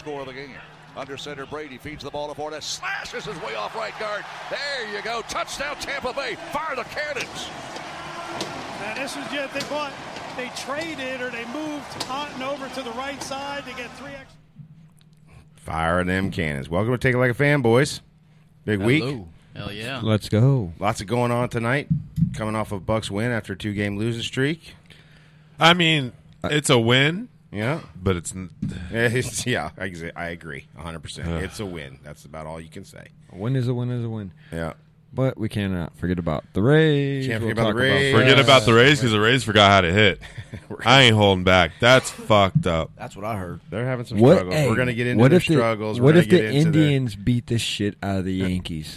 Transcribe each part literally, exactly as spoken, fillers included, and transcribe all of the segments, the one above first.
Score of the game. Under center, Brady feeds the ball to Fortes. Slashes his way off right guard. There you go. Touchdown, Tampa Bay. Fire the cannons. Now, this was just, they bought, they traded or they moved Otten over to the right side to get three extra. Fire them cannons. Welcome to Take It Like a Fan, boys. Big Hello. week. Hell yeah. Let's go. Lots of going on tonight. Coming off of Bucks win after a two-game losing streak. I mean, it's a win. Yeah. But it's... It's, yeah, I, I agree. one hundred percent. Uh, it's a win. That's about all you can say. A win is a win is a win. Yeah. But we cannot forget about the Rays. Can't we'll forget about the Rays. Forget about the Rays because the Rays forgot how to hit. I ain't holding back. That's fucked up. That's what I heard. They're having some what, struggles. Hey, We're going to get into what their if the, struggles. What We're if the Indians the, beat the shit out of the Yankees?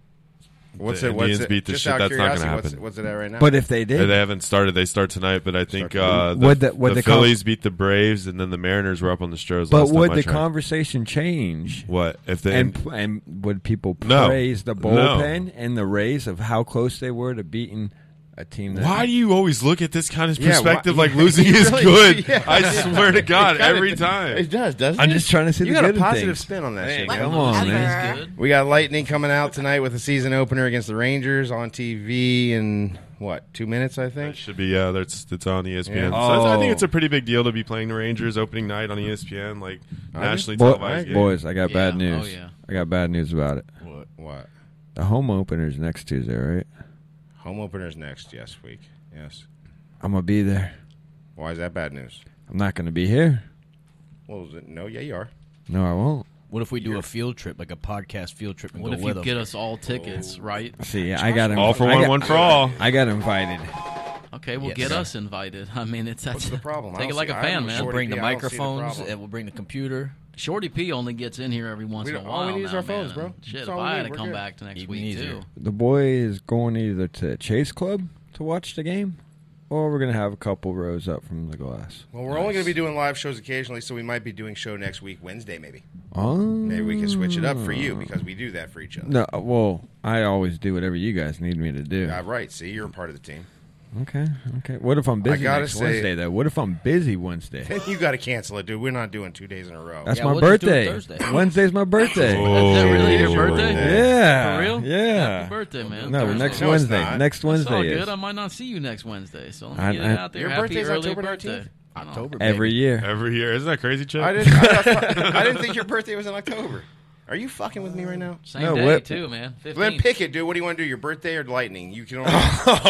What's the it? What's Indians it? beat the Just shit. out That's not going to curiosity, happen. What's, what's it at right now? But if they did. They haven't started. They start tonight, but I think uh, the, would the, would the the Phillies com- beat the Braves, and then the Mariners were up on the Stros. But last time would I the tried. conversation change? What if they and, and would people No. praise the No. bullpen and the Rays of how close they were to beating a team? That Why do you always look at this kind of Yeah, perspective why- like losing You is really- good? yeah. I swear to God, It kinda- every time. It does, doesn't I'm it? just trying to see you the got good a positive things. spin on that Hey, shit. come man. on, man. That's good. We got Lightning coming out tonight with a season opener against the Rangers on T V in, what, two minutes, I It think? should be yeah. That's it's on E S P N. Yeah. So I Oh. think it's a pretty big deal to be playing the Rangers opening night on E S P N, like I nationally Boy, televised. game. boys, I got Yeah. bad Oh, news. yeah. I got bad news about it. What? What? The home opener's next Tuesday, right? Home openers next, yes, week. Yes. I'm going to be there. Why is that bad news? I'm not going to be here. Well, is it, no, yeah, you are. No, I won't. What if we do a field trip, like a podcast field trip, and What go if you with them? get us all tickets, right? See, I got him. All for I one, got, one for all. I got invited. Okay, well, Yes. get us invited. I mean, it's that's What's the problem? I Take it don't like see- a I fan, haven't man. shorted- Bring the Yeah, I don't see the microphones, problem. and we'll bring the computer. Shorty P only gets in here every once We in a don't- all we while. need is now, our phones, man. bro. And Shit, That's if all we I had need. to We're come good. back to next Even week easier. too. The boy is going either to Chase Club to watch the game, or we're going to have a couple rows up from the glass. Well, we're only going to be doing live shows occasionally, so we might be doing show next week, Wednesday, maybe. Oh. Maybe we can switch it up for you because we do that for each other. No, well, I always do whatever you guys need me to do. Yeah, right. See, you're a part of the team. Okay, okay. What if I'm busy gotta next say- Wednesday, though? What if I'm busy Wednesday? Then you got to cancel it, dude. We're not doing two days in a row. That's Yeah, my we'll just do it birthday. Thursday. Wednesday's my birthday. Oh, Is that really your Oh, birthday? Yeah. For real? Yeah. Happy birthday, man. No, Thursday. next No, it's Wednesday. not. Next That's all Wednesday good. is I might not see you next Wednesday, so let me I- get I- it out there. Your Happy birthday's early October birthday. nineteenth? I know. October, every baby. year. Every year, isn't that crazy, Chip? I didn't. I, thought, I didn't think your birthday was in October. Are you fucking with me right now? Same No, day what- too, man. Then fifteenth. pick it, dude. What do you want to do? Your birthday or lightning? You can only choose one.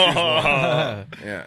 Yeah.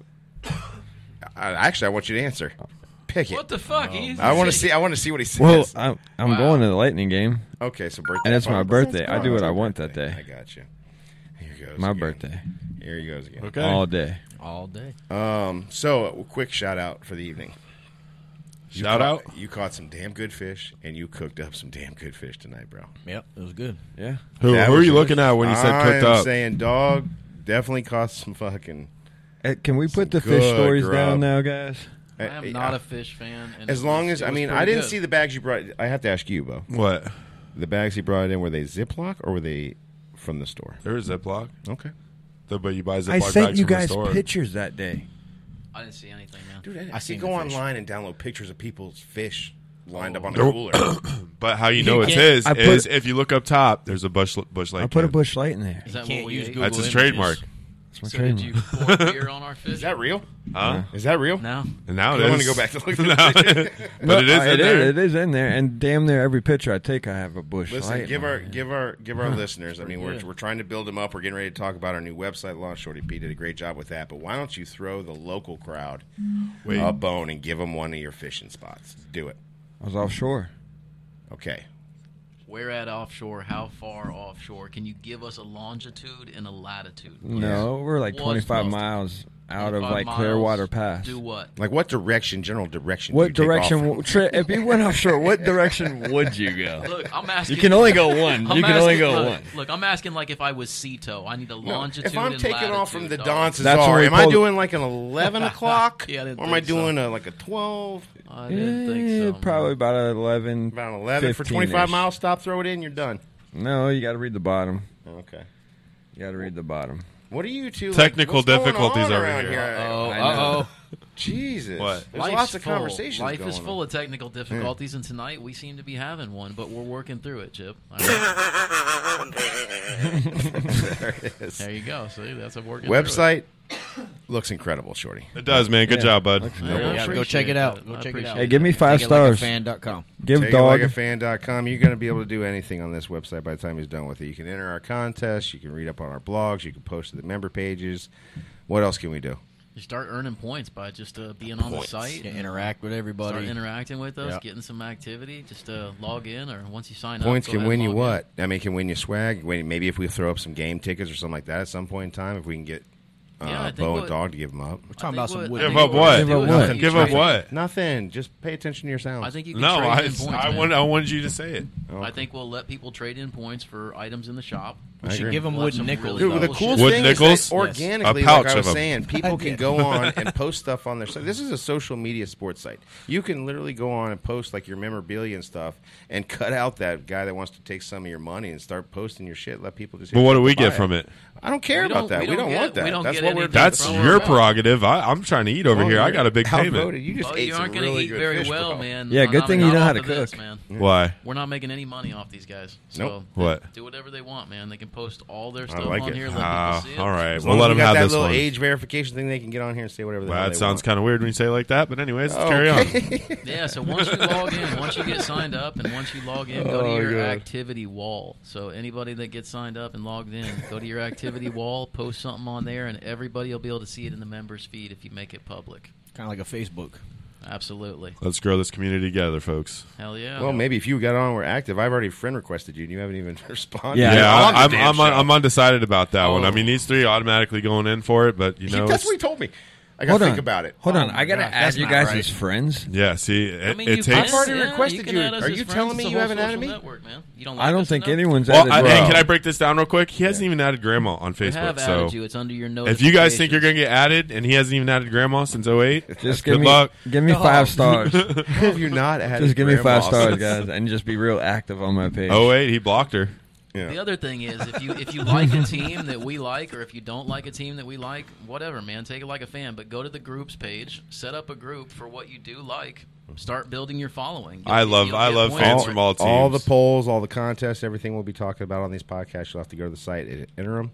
I, actually, I want you to answer. Pick it. What the fuck? He's- I want to see. I want to see what he says. Well, I'm, I'm Wow. going to the Lightning game. okay, so birthday. And it's my fun. birthday. That's I do what I fun. want that day. I got you. Here goes. My again. birthday. Here he goes again. Okay. All day. All day. Um. So, a quick shout out for the evening. You Shout caught- out. You caught some damn good fish, and you cooked up some damn good fish tonight, bro. Yep, it was good. Yeah. Who, That who are was you good. looking at when you said cooked I'm up? saying, dog, definitely caught some fucking. Hey, can we Some put the fish good stories grub. down now, guys? I am not a fish fan. And As it long was- as it I was mean, pretty I didn't good. see the bags you brought. I have to ask you, Bo. What? The bags he brought in, were they Ziploc or were they from the store? There was Ziploc. Okay. The- But you buy Ziploc I sent bags you from the guys store. pictures that day. I didn't see anything, man. Dude, I, I I seen go the fish. online and download pictures of people's fish lined up on a Nope. cooler. But how you know it's can't- his I put- is if you look up top, there's a Bush Bush Light. I put a can. Bush Light in there. Is that Can't what we use ate? Google That's his Images. trademark. That's my So did you trademark. pour beer on our fish? Is that real? Huh? Is that real? No. And now it I is. want to go back to look at No. the picture. But it is Uh, in it there. is. It is in there. And damn near every picture I take, I have a Bush Listen, Light. give on our it. give our give our listeners. I mean, we're good. we're trying to build them up. We're getting ready to talk about our new website launch. Shorty P did a great job with that. But why don't you throw the local crowd Wait. a bone and give them one of your fishing spots? Do it. I was offshore. Okay. Where at offshore? How far offshore? Can you give us a longitude and a latitude? No, we're like What's twenty-five most- miles out of twenty-five like miles, Clearwater Pass. Do what? Like what direction? General direction. do What you take direction? off? w- Tri- if you went offshore, what direction would you go? Look, I'm asking. You can only go one. I'm You can only asking- go look, one. Look, I'm asking like if I was Cito, I need a No, longitude. if I'm and taking off from latitude, the dog. Don That's when Cesar, we am I pulled- doing like an eleven o'clock? Yeah, I didn't or am I think so. doing a like a twelve? I didn't think Eh, so. probably about eleven. About an eleven for fifteen-ish. twenty-five miles. Stop, throw it in. You're done. No, you got to read the bottom. Okay. You got to read the bottom. What are you two? Technical like, what's difficulties going on over around here. here. Oh, I know. uh oh. Jesus. What? There's Life's lots of full. conversations Life going is full on. of technical difficulties, and tonight we seem to be having one, but we're working through it, Chip. All right. There it is. There you go. See, that's a working Website looks incredible, Shorty. It does, man. Good Yeah. job, bud. through it. I Yeah, go appreciate check it out. Go I check it appreciate out. Hey, give me five Take it like a stars. fan dot com. Give Take dog. it like a fan dot com. You're going to be able to do anything on this website by the time he's done with it. You can enter our contests. You can read up on our blogs. You can post to the member pages. What else can we do? You start earning points by just uh, being on the Points. site. Yeah, interact with everybody. Start interacting with us, Yeah. getting some activity. Just uh, log in, or once you sign Points up, go can ahead win and you log what? I mean, can win you swag. Win- Maybe if we throw up some game tickets or something like that at some point in time, if we can get uh, Yeah, I think Bo what- and Dog to give them up. We're talking about some what- wood. I Give think up we're what? gonna do Give is up I what? think Give you up trade- what? Nothing. Just pay attention to your sounds. I think you can No, trade I, in points, I, man. want, I wanted you to say it. I think we'll let people trade in points for items in the shop. I We should agree. give them We'll have wooden some nickels. really Dude, the Double cool shit. Wood thing nickels? is that organically, A pouch like I of was 'em. saying, people can go on and post stuff on their site. This is a social media sports site. You can literally go on and post like your memorabilia and stuff and cut out that guy that wants to take some of your money and start posting your shit. Let people just. But what do we get from it? I don't care We about don't- that. we We don't don't, get- want that. we don't That's get what we're. anything That's from your our- prerogative. I, I'm trying to eat over Well, here. I you're got a big payment. outvoted. You just Oh, ate you some aren't going to really eat good very fish, well, bro. man. Yeah, I'm good not- thing not you know how off to of this, cook. man. Why? We're not making any money off these guys. So Nope. What? do whatever they want, man. They can post all their I stuff like on it. here. Let Ah, people see it. all right. As We'll long let as them we got have that this little one. age verification thing, they can get on here and say whatever the Well, hell that they sounds want. kind of weird when you say it like that. But anyways, let's carry on. Okay. Yeah, so once you log in, once you get signed up, and once you log in, go to Oh, your God. activity wall. So anybody that gets signed up and logged in, go to your activity wall, post something on there, and everybody will be able to see it in the members feed if you make it public. Kind of like a Facebook. Absolutely. Let's grow this community together, folks. Hell yeah. Well, maybe if you got on, we're active. I've already friend requested you, and you haven't even responded. Yeah, Yeah, on the I'm, damn I'm, I'm, show. I'm undecided about that one. I Oh. mean, these three automatically going in for it, but you know, That's it's- what he told me. I got Hold to think on. about it. Hold Oh on. my I got to gosh, add that's you not guys right. as friends. yeah. See, it, I mean, it you takes. I've already can, yeah, requested you. Can you. add us Are as you friends. telling It's me a you whole haven't added social me? network, man. You don't like I don't us think enough? anyone's Well, added I, bro. hey, can I break this down real quick? He hasn't even added grandma on We Facebook. have So added you. It's under your if you guys think you're notifications. going to get added and he hasn't even added grandma since oh eight, Just good give me, luck. give me five stars. How have you not added Just give me five grandma stars, since- guys, and just be real active on my page. oh eight, he blocked her. Yeah. The other thing is, if you if you like a team that we like, or if you don't like a team that we like, whatever, man, take it like a fan. But go to the groups page, set up a group for what you do like, start building your following. You'll- I love- you'll I get love points fans for it. from all teams. All the polls, all the contests, everything we'll be talking about on these podcasts. You'll have to go to the site and enter them.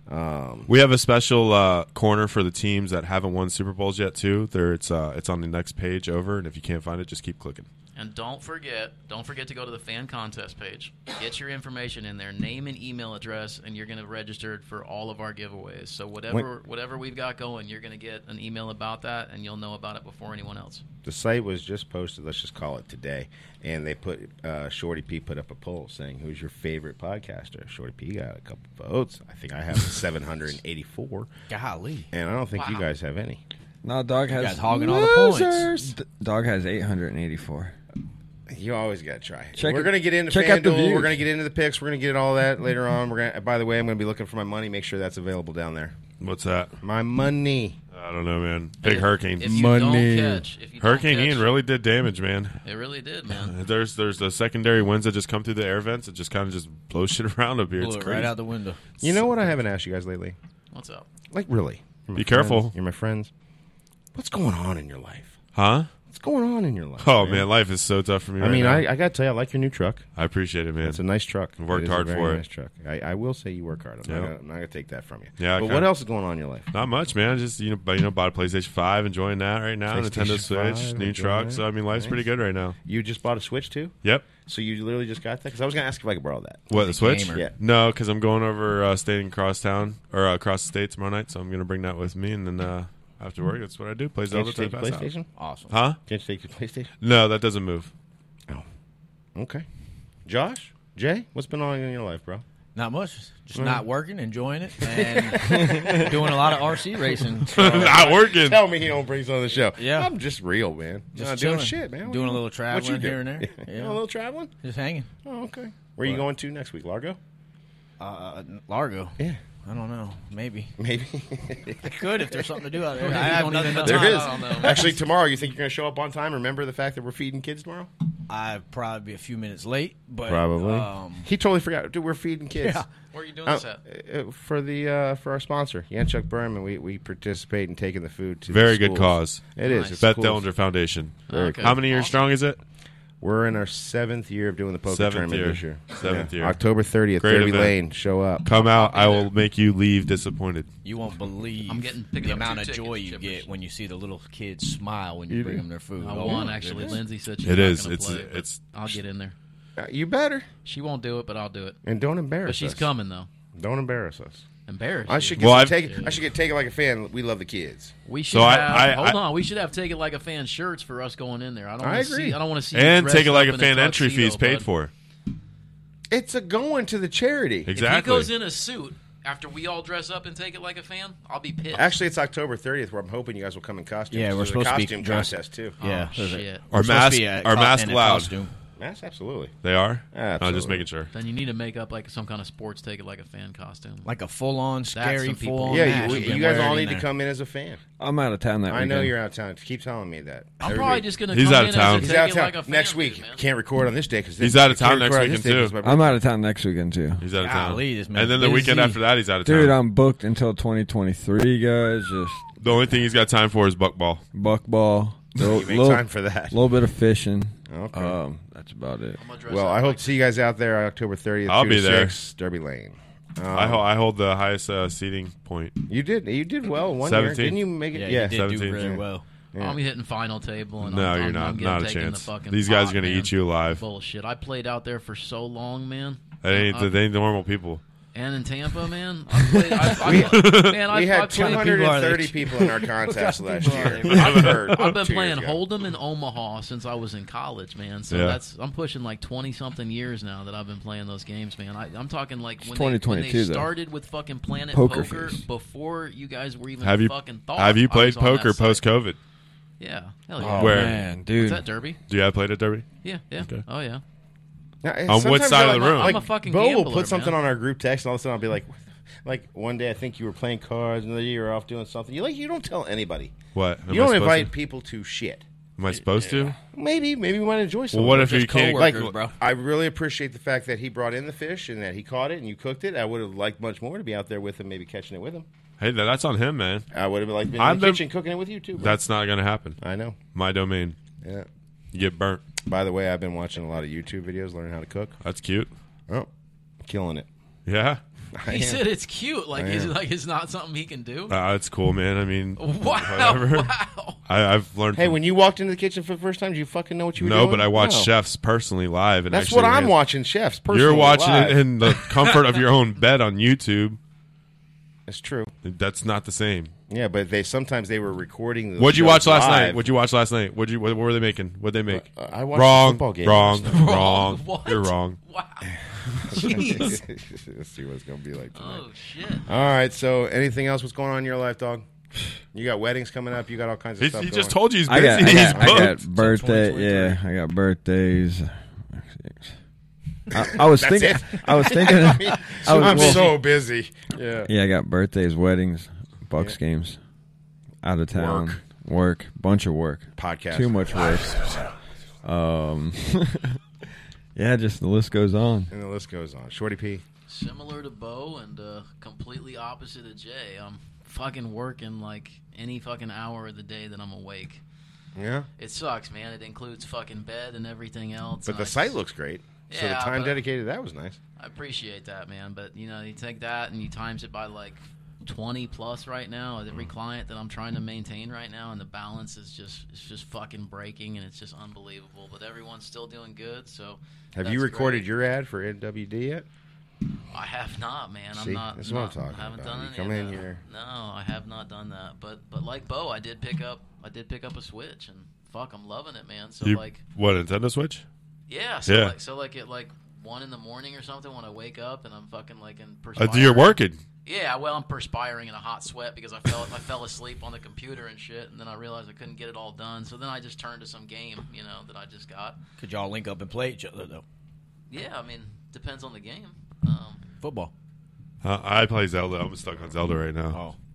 Um, We have a special uh, corner for the teams that haven't won Super Bowls yet too. There, it's uh, it's on the next page over, and if you can't find it, just keep clicking. And don't forget, don't forget to go to the fan contest page. Get your information in there, name and email address, and you're going to register for all of our giveaways. So whatever whatever we've got going, you're going to get an email about that, and you'll know about it before anyone else. the site was just posted. Let's just call it today, and they put uh, Shorty P put up a poll saying, "Who's your favorite podcaster?" Shorty P got a couple votes. I think I have seven hundred eighty-four, Golly. and I don't think you Wow. guys have any. No, dog You has guys hogging all the points. Losers. D- dog has eight hundred eighty-four. You always got to try. Check we're it- going to get into check out the FanDuel. views. We're going to get into the picks. We're going to get all that later on. We're going. By the way, I'm going to be looking for my money. Make sure that's available down there. What's that? My money. I don't know, man. Big If- hurricane. If you Money. don't catch, if you Hurricane don't catch, Ian really did damage, man. It really did, man. There's there's the secondary winds that just come through the air vents. It just kind of just blows shit around up here. Blew It's it crazy. right out the window. You know what I haven't asked you guys lately? What's up? Like really? You're my Be careful. friends. You're my friends. What's going on in your life? Huh? What's going on in your life? Oh man, life is so tough for me. I right mean, now. I, I got to tell you, I like your new truck. I appreciate it, man. It's a nice truck. I've worked It is hard a very for it. Nice truck. I, I will say you work hard. I'm Yeah. not gonna, I'm not gonna take that from you. Yeah, But okay. what else is going on in your life? Not much, man. Just you know, but, you know, bought a PlayStation Five, enjoying that right now. PlayStation Nintendo Switch, five, new enjoying truck. that. So I mean, life's Nice. pretty good right now. You just bought a Switch too? Yep. So you literally just got that? Because I was gonna ask if I could borrow that. What the a Switch? gamer. Yeah. No, because I'm going over uh, staying across town or uh, across the state tomorrow night. So I'm gonna bring that with me, and then uh, after work, that's what I do. Play Can't Zelda. you take till your I pass out. PlayStation? Awesome. Huh? Can't you take your PlayStation? No, that doesn't move. Oh. Okay. Josh? Jay? What's been on in your life, bro? Not much. Just not working, enjoying it, and doing a lot of R C racing. So, Not working. Tell me he don't bring some on the show. Yeah. I'm just real, man. Just Not doing chilling. shit, man. What Doing you- a little what you traveling do? here and there. You Yeah. know, a little traveling? Just hanging. Oh, okay. Where are you going to next week? Largo? Uh, Largo. Yeah. I don't know. Maybe. Maybe. I could if there's something to do out there. Maybe I don't don't even even know. know. There I is. don't know. Actually, tomorrow, you think you're going to show up on time? Remember the fact that we're feeding kids tomorrow? I'd probably be a few minutes late, but Probably. Um, He totally forgot. Dude, we're feeding kids. Yeah. Where are you doing Uh, this at? uh, for the uh, for our sponsor, Yanchuk Berman, we, we participate in taking the food to Very the good schools. cause. It is. Nice. It's Beth cool. Dellinger Foundation. Very Okay. How many years Awesome. strong is it? We're in our seventh year of doing the poker Seventh tournament year. this year. Seventh year. October thirtieth, Great Derby event. Lane. Show up. Come out. I will there. make you leave disappointed. you won't believe I'm getting- picking the up amount two of joy tickets, you chippers. get when you see the little kids smile when you, You bring do. them their food. I Oh, won, my actually. goodness. Lindsay said she's It not is. gonna It's- play, but it's- I'll get in there. Uh, you better. She won't do it, but I'll do it. And don't embarrass But she's us. coming, though. Don't embarrass us. Embarrassed. I you. should get Well, some I've- take, I should get take it like a fan. We love the kids. We should So I- have. I- hold I- on. We should have take it like a fan shirts for us going in there. I don't. I wanna agree. See, I don't want to see. you And dressed take it like up a in fan entry tuxedo, fees paid bud. for. It's a going to the charity. Exactly. If he goes in a suit after we all dress up and take it like a fan, I'll be pissed. Actually, it's October thirtieth, where I'm hoping you guys will come in costume. Yeah, we're There's supposed a to be costume dressed- contest too. Yeah, Oh, there's a- shit. Our supposed to mask, be a our co- mask in a allowed. costume. Yes, absolutely. They are. Absolutely. I'm just making sure. Then you need to make up like some kind of sports take it like a fan costume. Like a full-on, scary, some people- full-on Yeah, match. you, You you can guys wear it all in need to there. come in as a fan. I'm out of town that I weekend. know you're out of town. Keep telling me that. I'm Every probably week. just gonna. He's come out in of town. As a He's take out it of town like a fan next dude, week. man. Can't record on this day because He's out of town next weekend, too. I'm out of town next weekend too. He's out of town. Golly, this man's And then the weekend busy. after that, he's out of town. Dude, I'm booked until twenty twenty-three, guys. Just the only thing he's got time for is buckball. buckball, little, You make little, time for that. little bit of fishing. Okay. Um, that's about it. I'm gonna dress Well, up I hope like- to see you guys out there October thirtieth. I'll two be to there. six, Derby Lane. Um, I, ho- I hold the highest uh, seating point. You did. You did well one seventeen. year. Didn't you make it? Yeah, Yeah. you did do seventeen, really yeah. well. Yeah. I'm hitting final table. And No, I'm, you're I'm, not. I'm getting Not a taken chance. The fucking These guys pot, are gonna man. eat you alive. Bullshit. I played out there for so long, man. That ain't, Uh, they ain't normal people. And in Tampa, man, I played. I, I, man, I, We I had two played, hundred people are they? thirty people in our contest last people are year. they? I've heard I've been two playing years ago. Hold'em in Omaha since I was in college, man. So Yeah. that's I'm pushing like twenty something years now that I've been playing those games, man. I, I'm talking like when they, twenty when twenty-two they though. started with fucking Planet Poker Poker, Face. before you guys were even Have you fucking thought. have you I played was on that poker site. post COVID? Yeah, hell yeah. Oh Where? man, What's dude. that, Derby? Do you have played at Derby? Yeah, yeah. Okay. Oh yeah. Now, On which sometimes side I of the like- room? Like, I'm a fucking Bo will gambler, put something man. on our group text, and all of a sudden I'll be like, like one day I think you were playing cards, another day you were off doing something. You like you don't tell anybody. What? Am you I don't supposed invite to? people to shit. Am I supposed to? Maybe, maybe we might enjoy something. Well, what if just you can't? coworkers, Like, bro. I really appreciate the fact that he brought in the fish and that he caught it and you cooked it. I would have liked much more to be out there with him, maybe catching it with him. hey, that- that's on him, man. I would have liked being I've in the been- kitchen cooking it with you too. Bro. That's not gonna happen. I know. My domain. Yeah. You get burnt. By the way, I've been watching a lot of YouTube videos, learning how to cook. That's cute. Oh, killing it. Yeah. I He am. said it's cute. Like, I is am. it like it's not something he can do? Uh, it's cool, man. I mean, Wow! whatever. Wow! I, I've learned. Hey, from- when you walked into the kitchen for the first time, did you fucking know what you were no, doing? but I watch No. chefs personally live, and That's actually what I'm hand- watching, chefs. Personally You're watching live. it in the comfort of your own bed on YouTube. It's true. That's not the same. Yeah, but they sometimes they were recording. The What'd you shows watch last live. night? What'd you watch last night? What'd you? What, what were they making? What'd they make? Uh, I watched wrong. the football game. Wrong. last night. Wrong. What? You're wrong. Wow! Jeez! Let's see what it's gonna be like tonight. Oh shit! All right. So, anything else? What's going on in your life, dog? You got weddings coming up. You got all kinds of He, stuff. he going. just told you he's I busy. got, I he's got, I got booked. birthday. Yeah, I got birthdays. I, I was That's thinking. it? I was thinking. I mean, I was, I'm well, so busy. Yeah. Yeah, I got birthdays, weddings, Bucks Yeah. games, out of town, Work. work, bunch of work, Podcast. too much work. Um, yeah, just the list goes on. And the list goes on. Shorty P. Similar to Bo and uh, completely opposite of Jay. I'm fucking working like any fucking hour of the day that I'm awake. Yeah. It sucks, man. It includes fucking bed and everything else. But and the I site just- looks great. So the Yeah, time but- dedicated to that was nice. I appreciate that, man. But you know, you take that and you times it by like twenty plus right now. Every client that I'm trying to maintain right now, and the balance is just it's just fucking breaking, and it's just unbelievable. But everyone's still doing good. So Have that's you recorded great. your ad for N W D yet? I have not, man. See, I'm not. that's what I'm not- talking I haven't about. done You any come of in that. here. No, I have not done that. But but like Bo, I did pick up. I did pick up a Switch, and fuck, I'm loving it, man. So You- like, what, Nintendo Switch? yeah. So Yeah. like, so like at like one in the morning or something when I wake up and I'm fucking like in Uh, perspiring. you're working. Yeah, well, I'm perspiring in a hot sweat because I fell I fell asleep on the computer and shit, and then I realized I couldn't get it all done. So then I just turned to some game, you know, that I just got. Could y'all link up and play each other though? Yeah, I mean, depends on the game. Um, Football. Uh, I play Zelda. I'm stuck on Zelda right now. Oh,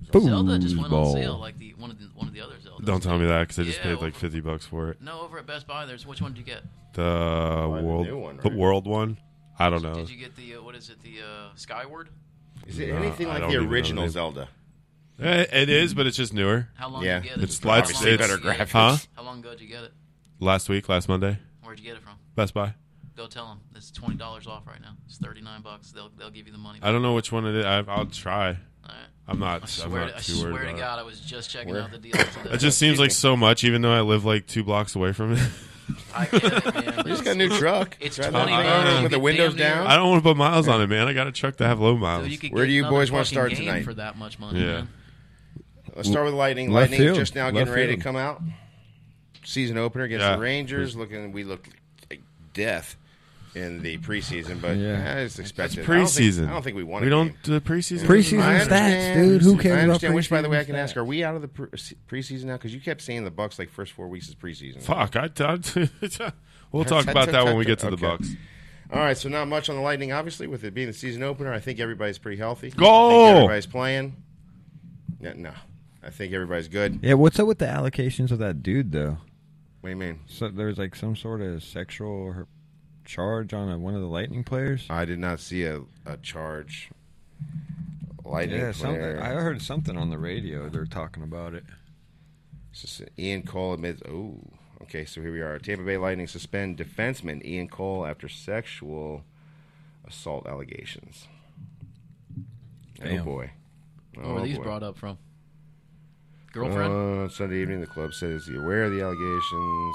Zelda just went on Foosball. sale like the one of the one of the other Zeldas. Don't tell me that because I just Yeah, paid well- like fifty bucks for it. No, over at Best Buy, there's which one did you get? The the world, new one, the right? world one. I don't know. Did you get the uh, what is it? The uh, Skyward? Is it No, anything I like don't the even know original the name. Zelda? Eh, It is, but it's just newer. How long Yeah. did you get it? It's How light- long Obviously did better you get it? graphics. Huh? How long ago did you get it? Last week, last Monday, Where'd you get it from? Best Buy. Go tell them it's twenty dollars off right now. It's thirty nine bucks. They'll they'll give you the money. I don't know which one it is. I, I'll try. All right. I'm not. I I'm swear, not to, I too worried swear to about God, I was just checking Where? out the deal today. it. It just seems like so much, even though I live like two blocks away from it. I get it, man. You just got a new truck. It's Drive twenty that bucks. thing with the Damn windows near. down. I don't want to put miles on it, man. I got a truck to have low miles. Dude, you could Where get do you another boys wanna fucking start game tonight? for that much money? Yeah. Man. Let's start with Lightning. Left Lightning field. just now Left getting ready to field. come out. Season opener against Yeah. the Rangers. Looking, we looked like death in the preseason, but Yeah. yeah, it's expected. It's I don't think- preseason. I don't think we won. We a don't game. do the preseason. Preseason I stats, understand. dude. Who cares I about understand. Which, by the way, I preseason can ask: stats? Are we out of the pre- preseason now? Because you kept saying the Bucks like first four weeks is preseason. Fuck. I, I, we'll talk about that when we get to the Okay. Bucks. All right, so not much on the Lightning, obviously, with it being the season opener. I think everybody's pretty healthy. Goal! I think everybody's playing. No, no, I think everybody's good. Yeah, what's up with the allocations of that dude though? What do you mean? So there's like some sort of sexual charge on a, one of the Lightning players. I did not see a, a charge. Lightning Yeah, something. player. I heard something on the radio. They're talking about it. It's just Ian Cole admits. Oh, okay. So here we are. Tampa Bay Lightning suspend defenseman Ian Cole after sexual assault allegations. Oh Damn. boy. Where Oh, were these boy. brought up from? Girlfriend? Uh, Sunday evening, the club says he aware of the allegations.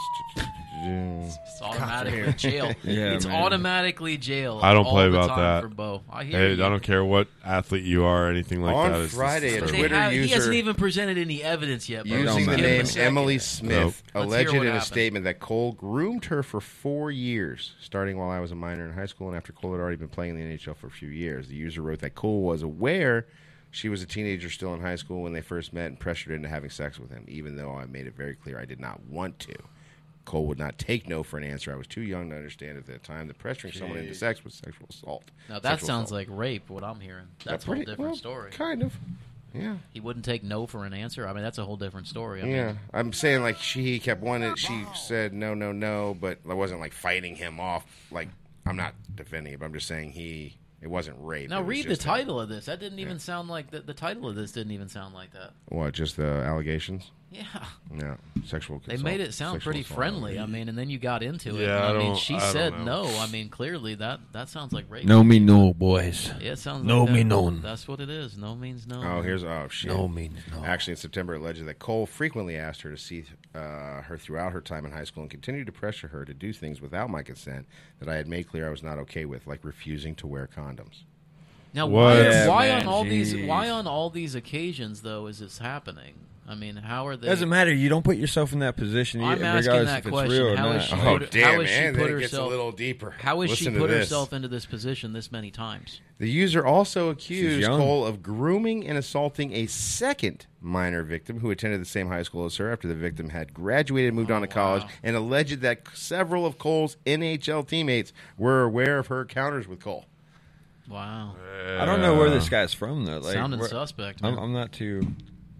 It's automatically jail. Yeah, it's man. automatically jail. I don't all play the about time that. For Bo. I hear Hey, you. I don't care what athlete you are or anything like On that. It's just Friday, a disturbing. They Twitter have- he user- hasn't even presented any evidence yet. Bo. don't Using the matter. Give him a name second. Emily Smith Nope. Let's alleged hear what in a happened. statement that Cole groomed her for four years, starting while I was a minor in high school and after Cole had already been playing in the N H L for a few years. The user wrote that Cole was aware she was a teenager still in high school when they first met and pressured her into having sex with him, even though I made it very clear I did not want to. Cole would not take no for an answer. I was too young to understand at that time that pressuring someone into sex was sexual assault. Now that Sexual sounds assault. like rape. What I'm hearing. That's a pretty- whole different well, story. Kind of. Yeah. He wouldn't take no for an answer. I mean, that's a whole different story. I Yeah, mean, I'm saying like she kept wanting it. She said no, no, no, but I wasn't like fighting him off. Like I'm not defending it, but I'm just saying he. It wasn't rape. now It was read the just a- title of this. That didn't even sound like the, the title of this didn't even sound like that. What? Just the allegations? Yeah, No, sexual. they assault- made it sound sexual pretty assault friendly. I mean, and then you got into it. Yeah, I, I mean, don't- she I don't said know. no. I mean, clearly that that sounds like rape. No me no, boys. Yeah, it sounds No like that. me none. That's what it is. No means no. Oh, here's oh shit. No means no. Actually, in September, it alleged that Cole frequently asked her to see uh, her throughout her time in high school and continued to pressure her to do things without my consent that I had made clear I was not okay with, like refusing to wear condoms. Now, What? why, Yeah, why man, on all these jeez. why on all these occasions though is this happening? I mean, how are they? Doesn't matter. You don't put yourself in that position. I'm you- asking regardless that if it's question. real or How not. is she- Oh, put- damn, how has she man. put Then it gets herself- a little deeper. How has Listen she to put this. herself into this position this many times? The user also She's accused young. Cole of grooming and assaulting a second minor victim who attended the same high school as her after the victim had graduated and moved on to college, wow. and alleged that several of Cole's N H L teammates were aware of her encounters with Cole. Wow, I don't know where this guy's from though. Like, sounding where- suspect. I'm, Man. I'm not too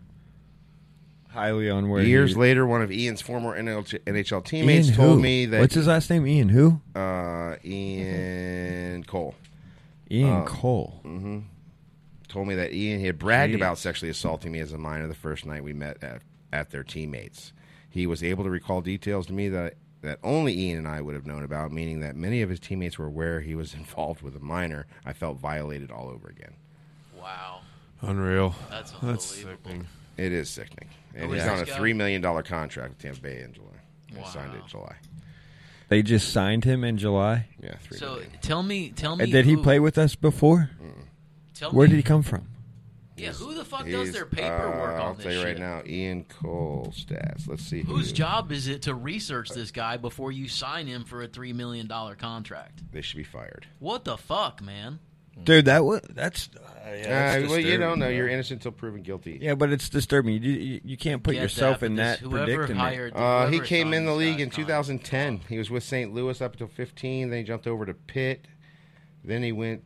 highly on where. Years he, later, one of Ian's former N H L teammates Ian told who? me that What's his last name? Ian who? uh, Ian Cole Ian Uh, Cole. told me that Ian he had bragged Jeez. about sexually assaulting me as a minor the first night we met at, at their teammates. He was able to recall details to me that that only Ian and I would have known about, meaning that many of his teammates were aware he was involved with a minor. I felt violated all over again. Wow, Unreal. That's That's unbelievable. sickening. It is sickening. And Who he's is on a this guy? three million dollar contract with Tampa Bay in July. He Wow. signed it in July. They just signed him in July. Yeah, three So million. tell me, tell me, Uh, Did he who- play with us before? Tell Where me, did he come from? Yeah, who the fuck He's- does their paperwork uh, on I'll this tell you shit? right now, Ian Cole stats. Let's see Whose who- job is it to research this guy before you sign him for a three million dollar contract? They should be fired. What the fuck, man? Dude, that was that's. Uh, yeah, Uh, that's well, you disturbing, don't know. bro. You're innocent until proven guilty. Yeah, but it's disturbing. You you, you can't put Get yourself that, in but that this- whoever predicament. hired- Uh, he whoever came in signed the this league guy's in two thousand ten. He was with Saint Louis up until fifteen. Then he jumped over to Pitt. Then he went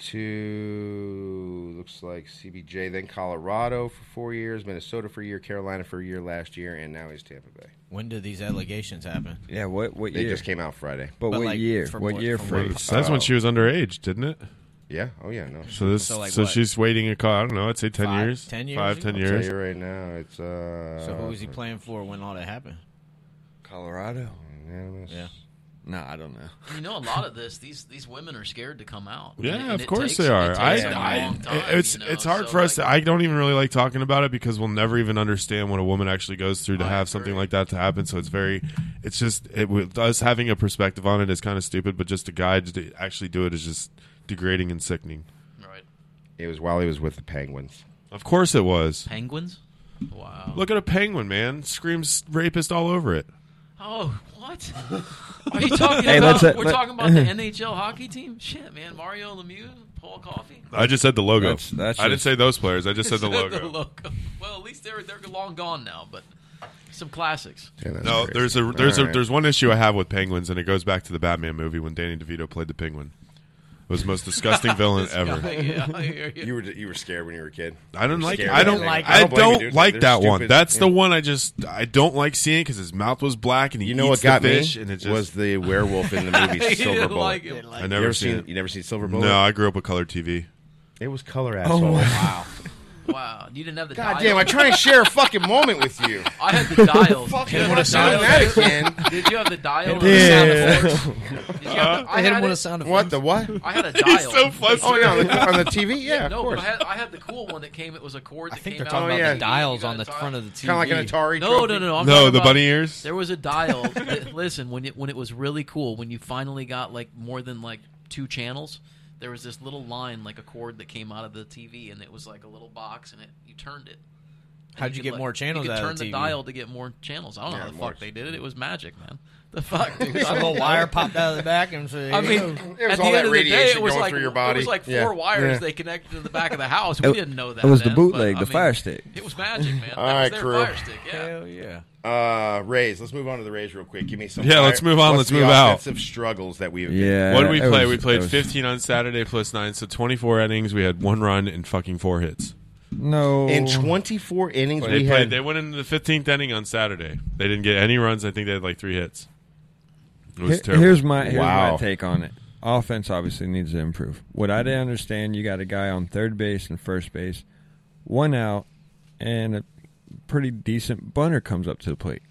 to, looks like C B J, then Colorado for four years, Minnesota for a year, Carolina for a year last year, and now he's Tampa Bay. When did these allegations happen? Yeah, what what They year? just came out Friday. But, But, what like, year? from What what- year from for? what- So that's when she was underage, didn't it? Yeah. Oh, yeah, no. So this, So, so, like, what? she's waiting a call. I don't know. I'd say ten Five, years, ten years five, ago? ten I'll tell years. you right now, it's... Uh, So who was he playing for when all that happened? Colorado? Unanimous. Yeah. No, I don't know. You know, a lot of this, these these women are scared to come out. Yeah, And- and of it course takes- they are. It I, takes them a I, long time, it's you know, it's hard so, for us. like, To, I don't even really like talking about it because we'll never even understand what a woman actually goes through to I have something agree. like that to happen. So it's very, it's just it, with us having a perspective on it is kind of stupid, but just a guide to actually do it is just degrading and sickening. Right. It was while he was with the Penguins. Of course it was. Penguins? Wow. Look at a penguin, man. Screams rapist all over it. Oh, what? Are you talking Hey, about? let's, uh, we're let- talking about the N H L hockey team? Shit, man. Mario Lemieux, Paul Coffey. I just said the logo. That's- that's I didn't just- say those players. I just said the logo. logo. Well, at least they're they're long gone now, but some classics. Yeah, that's No, crazy. there's a there's All a right. there's one issue I have with penguins, and it goes back to the Batman movie when Danny DeVito played the penguin. It was the most disgusting villain ever. Yeah, I hear you. You were you were scared when you were a kid. I don't like. Scared I of don't that like. thing. I don't blame you, don't dude. like They're that one. stupid. That's the Yeah. one I just I don't like seeing because his mouth was black and he You know eats what got the me fish and it just. was the werewolf in the movie You Silver didn't Bullet. like him. I You never ever seen. seen? You never seen Silver Bullet? No, I grew up with color T V. It was color asshole. Oh, Wow. Wow. You didn't have the God dial. damn! I try and share a fucking moment with you. I had the dials. Fucking Did you want have to the sound dials? that again? Did you have the dial? or Yeah. the sound effects? Did you have the, I I hit him had with it. a sound effect. What the what? I had a dial. He's so fussy. Oh yeah, on the, on the T V. Yeah, of No, course. but I had, I had the cool one that came. It was a cord. I That think came they're out talking Oh, of about yeah. the dials You on got the a front dial? of the T V. Kind of like an Atari. No, trophy. no, no, no. I'm No, talking the about- bunny ears. There was a dial. that- listen, when it when it was really cool, when you finally got like more than like two channels, there was this little line like a cord that came out of the T V, and it was like a little box, and it you turned it. And How'd you could, get like- more channels You could out of turn the the T V? dial to get more channels. I don't know Yeah, how the more- fuck they did it. It was magic, man. The fuck, dude. A little wire popped out of the back and said, I mean, It was at all the that end of the day, radiation it was going like through your it body. was like four Yeah. wires Yeah. they connected to the back of the house. We It- didn't know that. it was the then, bootleg, but, I the mean, Fire Stick. It was magic, man. All that right, was their crew. Fire Stick. Yeah. hell yeah. Uh, Rays. Let's move on to the Rays real quick. Give me some. Yeah, let's move on. What's Let's the move out. offensive struggles that we've. Yeah. What did we it play? was- we played it was- fifteen on Saturday plus nine, so twenty-four innings. We had one run and fucking four hits. No. In twenty-four innings, They we played. had. They went into the fifteenth inning on Saturday. They didn't get any runs. I think they had like three hits. It was Here- terrible. here's my here's Wow. my take on it. Offense obviously needs to improve. What I didn't understand, you got a guy on third base and first base, one out, and a pretty decent bunter comes up to the plate.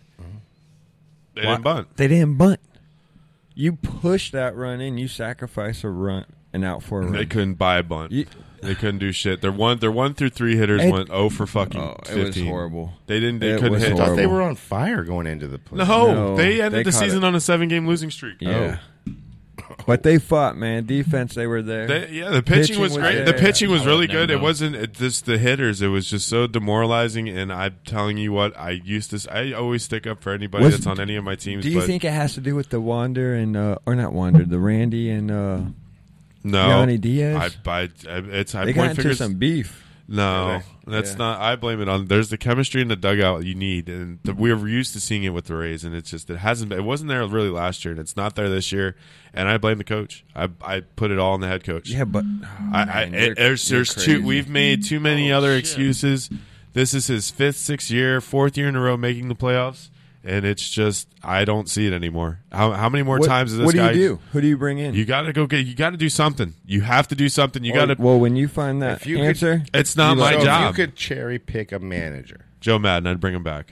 They didn't Why- bunt. They didn't bunt. You push that run in. You sacrifice a run and out for a run. They couldn't buy a bunt. You- They couldn't do shit. Their one, their one through three hitters It- went oh for fucking Oh, fifteen. it was horrible. They didn't. They It couldn't was hit. I thought they horrible. were on fire going into the play. No, No, they ended they the caught season it. on a seven-game losing streak. Yeah. But they fought, man. Defense, they were there. They, yeah, the pitching, Pitching was was great. there. The pitching was I really would never good. It know. wasn't it, just the hitters. It was just so demoralizing. And I'm telling you what, I used to. I always stick up for anybody Was- that's on any of my teams. Do you but think it has to do with the Wander and uh, or not Wander, the Randy and uh, no? Yanni Diaz? I, I, it's I they got point into fingers. some beef. No, that's Yeah. not. I blame it on. There's the chemistry in the dugout you need, and the, we're used to seeing it with the Rays, and it's just it hasn't. It wasn't there really last year, and it's not there this year. And I blame the coach. I I put it all on the head coach. Yeah, but I, I man, it, you're- there's you're there's crazy. two. We've made too many Oh, other shit. excuses. This is his fifth, sixth year, fourth year in a row making the playoffs, and it's just I don't see it anymore. How how many more what, times is this what do guy? you do? Who do you bring in? You got to go get. You got to do something. You have to do something. You well, got to. well, when you find that If you could- answer, It's not you my like- So job. if you could cherry pick a manager, Joe Madden, I'd bring him back.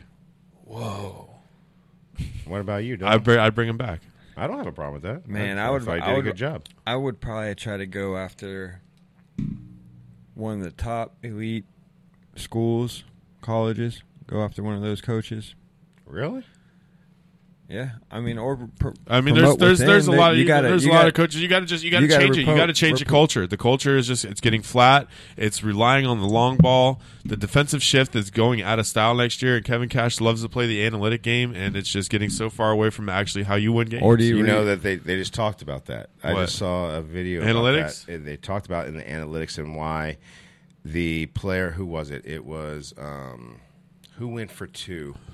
what about you? Don? I'd bring, I'd bring him back. I don't have a problem with that. Man, I, I would- If I did I a would- good job. I would probably try to go after one of the top elite schools, colleges. Go after one of those coaches. Really? Yeah, I mean, or pr- I mean, there's promote there's within. there's a They- lot of you gotta, there's a you lot gotta- of coaches. You got to just you got to you gotta change it. You repro- got to change the repro- culture. The culture is just it's getting flat. It's relying on the long ball. The defensive shift is going out of style next year. And Kevin Cash loves to play the analytic game, and it's just getting so far away from actually how you win games. Or do you, You re- know that they, they just talked about that. I What? just saw a video about Analytics? that. They talked about in the analytics and why the player, who was it? It was um, who went for two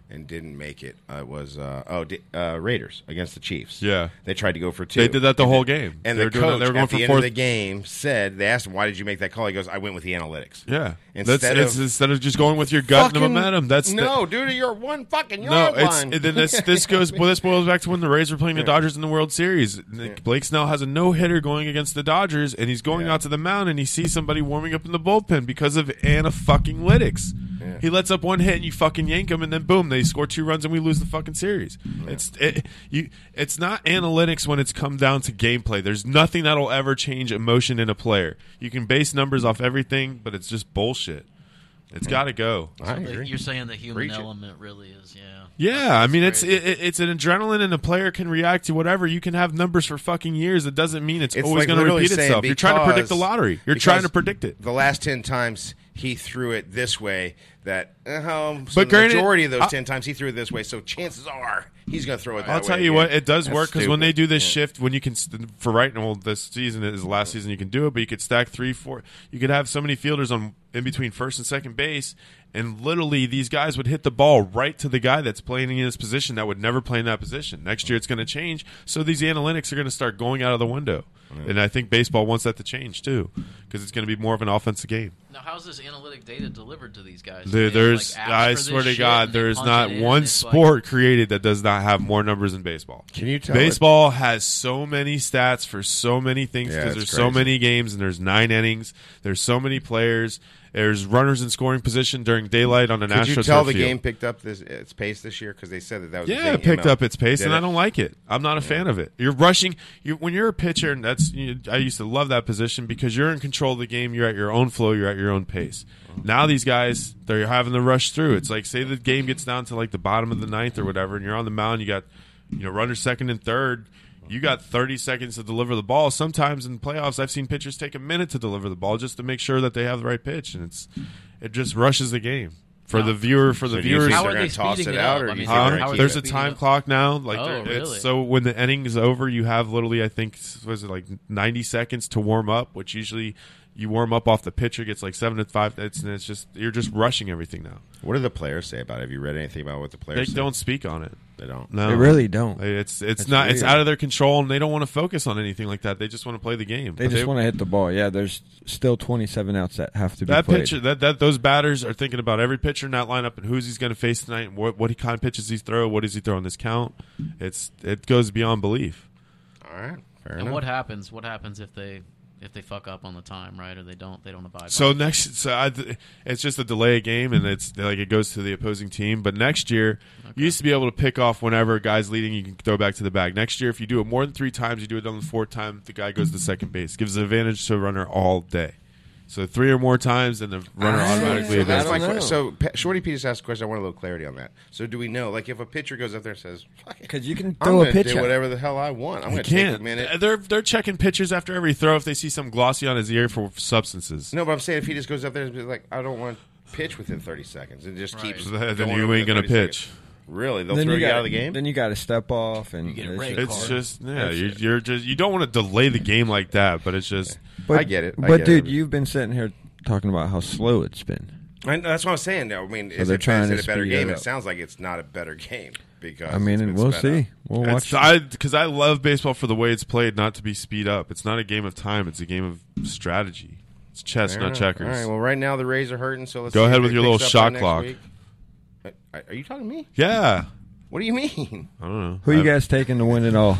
and didn't make it. Uh, it was uh, oh di- uh, Raiders against the Chiefs. Yeah. They tried to go for two. They did that the and whole the, game. And they the were doing coach that. They were going at for the end fourth. of the game said, they asked him, why did you make that call? He goes, I went with the analytics. Yeah. Instead That's, it's, of instead of just going with your gut and the fucking- momentum. That's no, the, dude, you're one fucking No, yard it's line. and then this this goes well. This boils back to when the Rays were playing the Dodgers in the World Series. Blake Snell has a no hitter going against the Dodgers, and he's going Yeah. out to the mound, and he sees somebody warming up in the bullpen because of Anna fucking Lytics. Yeah. He lets up one hit, and you fucking yank him, and then boom, they score two runs, and we lose the fucking series. Yeah. It's it, you. It's not analytics when it's come down to gameplay. There's nothing that'll ever change emotion in a player. You can base numbers off everything, but it's just bullshit. It's got to go. I So the- agree. you're saying the human Preach it. element really is, yeah. Yeah, I mean That's it's it, it's an adrenaline, and a player can react to whatever. You can have numbers for fucking years. It doesn't mean it's, It's always like going to literally repeat saying itself. You're trying to predict the because- lottery. You're because trying to predict it. The last ten times he threw it this way, that uh, so But the granted, majority of those I'll- ten times he threw it this way. So chances are he's going to throw it that I'll way. tell you again. what, it does That's work because when stupid. they do this Yeah. shift, when you can st- for right now, well, this season is the last season you can do it, but you could stack three, four. You could have so many fielders on in between first and second base, and literally these guys would hit the ball right to the guy that's playing in this position that would never play in that position. Next year it's going to change, so these analytics are going to start going out of the window, and I think baseball wants that to change too because it's going to be more of an offensive game. Now, how's this analytic data delivered to these guys? Do There, they have, there's, like, apps I for this swear to shit God, and they there is punch not it in one and it's like- sport created that does not have more numbers than baseball. Can you tell Baseball has so many stats for so many things Yeah, because it's there's so crazy. many games and there's nine innings. There's so many players. There's runners in scoring position during daylight on an Could you AstroTurf tell the field. game picked up this its pace this year because they said that that was the Yeah, thing, it picked M L. up its pace, Did and I it? don't like it. I'm not a fan of it. You're rushing. You, when you're a pitcher, and that's you, I used to love that position because you're in control of the game. You're at your own flow. You're at your own pace. Now these guys, they're having to rush through. It's like say the game gets down to like the bottom of the ninth or whatever, and you're on the mound. You got you know runners second and third. You got thirty seconds to deliver the ball. Sometimes in playoffs, I've seen pitchers take a minute to deliver the ball just to make sure that they have the right pitch, and it's it just rushes the game for the viewer. For the So do you viewers, think How they're are gonna they toss speeding it it out, up? or I do you mean, think Huh? they're gonna how are keep There's a it? speeding time up? clock now. Like Oh, there- really? it's, so when the inning is over, you have literally I think was it like ninety seconds to warm up, which usually you warm up off the pitcher gets like seven to five. It's and it's just you're just rushing everything now. What do the players say about it? Have you read anything about what the They players say? don't speak on it. They don't. No, They really don't. It's it's That's not. It's weird. out of their control, and they don't want to focus on anything like that. They just want to play the game. They But just want to hit the ball. Yeah, there's still twenty-seven outs that have to be that played. pitcher. That, that those batters are thinking about every pitcher in that lineup and who's he's going to face tonight, and what what he kind of pitches he's throw, what does he throw on this count. It's it goes beyond belief. All right, fair And enough. what happens? What happens if they if they fuck up on the time, right? Or they don't they don't abide. So by it? next, so I, it's just a delay game, and it's like it goes to the opposing team. But next year, you used to be able to pick off whenever a guy's leading, you can throw back to the bag. Next year, if you do it more than three times, you do it on the fourth time, the guy goes to second base. Gives an advantage to a runner all day. So three or more times, and the runner automatically So that's advances. my I don't que- know. So Pe- Shorty P just asked a question. I want a little clarity on that. So do we know, like, if a pitcher goes up there and says, "Fuck it, Because you can I'm throw going a to pitch do out. whatever the hell I want. I'm You going to take a can't. minute." They're they're checking pitchers after every throw if they see some glossy on his ear for substances. No, but I'm saying if he just goes up there and be like, "I don't want to pitch within thirty seconds," and just Right. keeps, So then going you over ain't the gonna thirty pitch. seconds. Really, they'll Then throw you you got out of the game. Then you got to step off, and get a it's red just- It's card. just yeah, That's you're, it. you're just you don't want to delay the game like that, but it's just But, I get it. I but get dude, it. you've been sitting here talking about how slow it's been. I, that's what I'm saying. Now, I mean, is they're it, trying is to it a better speed game? it It up. sounds like it's not a better game because I mean, it's been we'll sped up. see. We'll It's, watch. I because I love baseball for the way it's played, not to be speed up. It's not a game of time; it's a game of strategy. It's chess, Fair not enough. checkers. All right. Well, right now the Rays are hurting, so let's Go see ahead if with it your little picks up by shot next clock. week. Uh, Are you talking to me? Yeah, What do you mean? I don't know. Who you I- guys taking to win it all?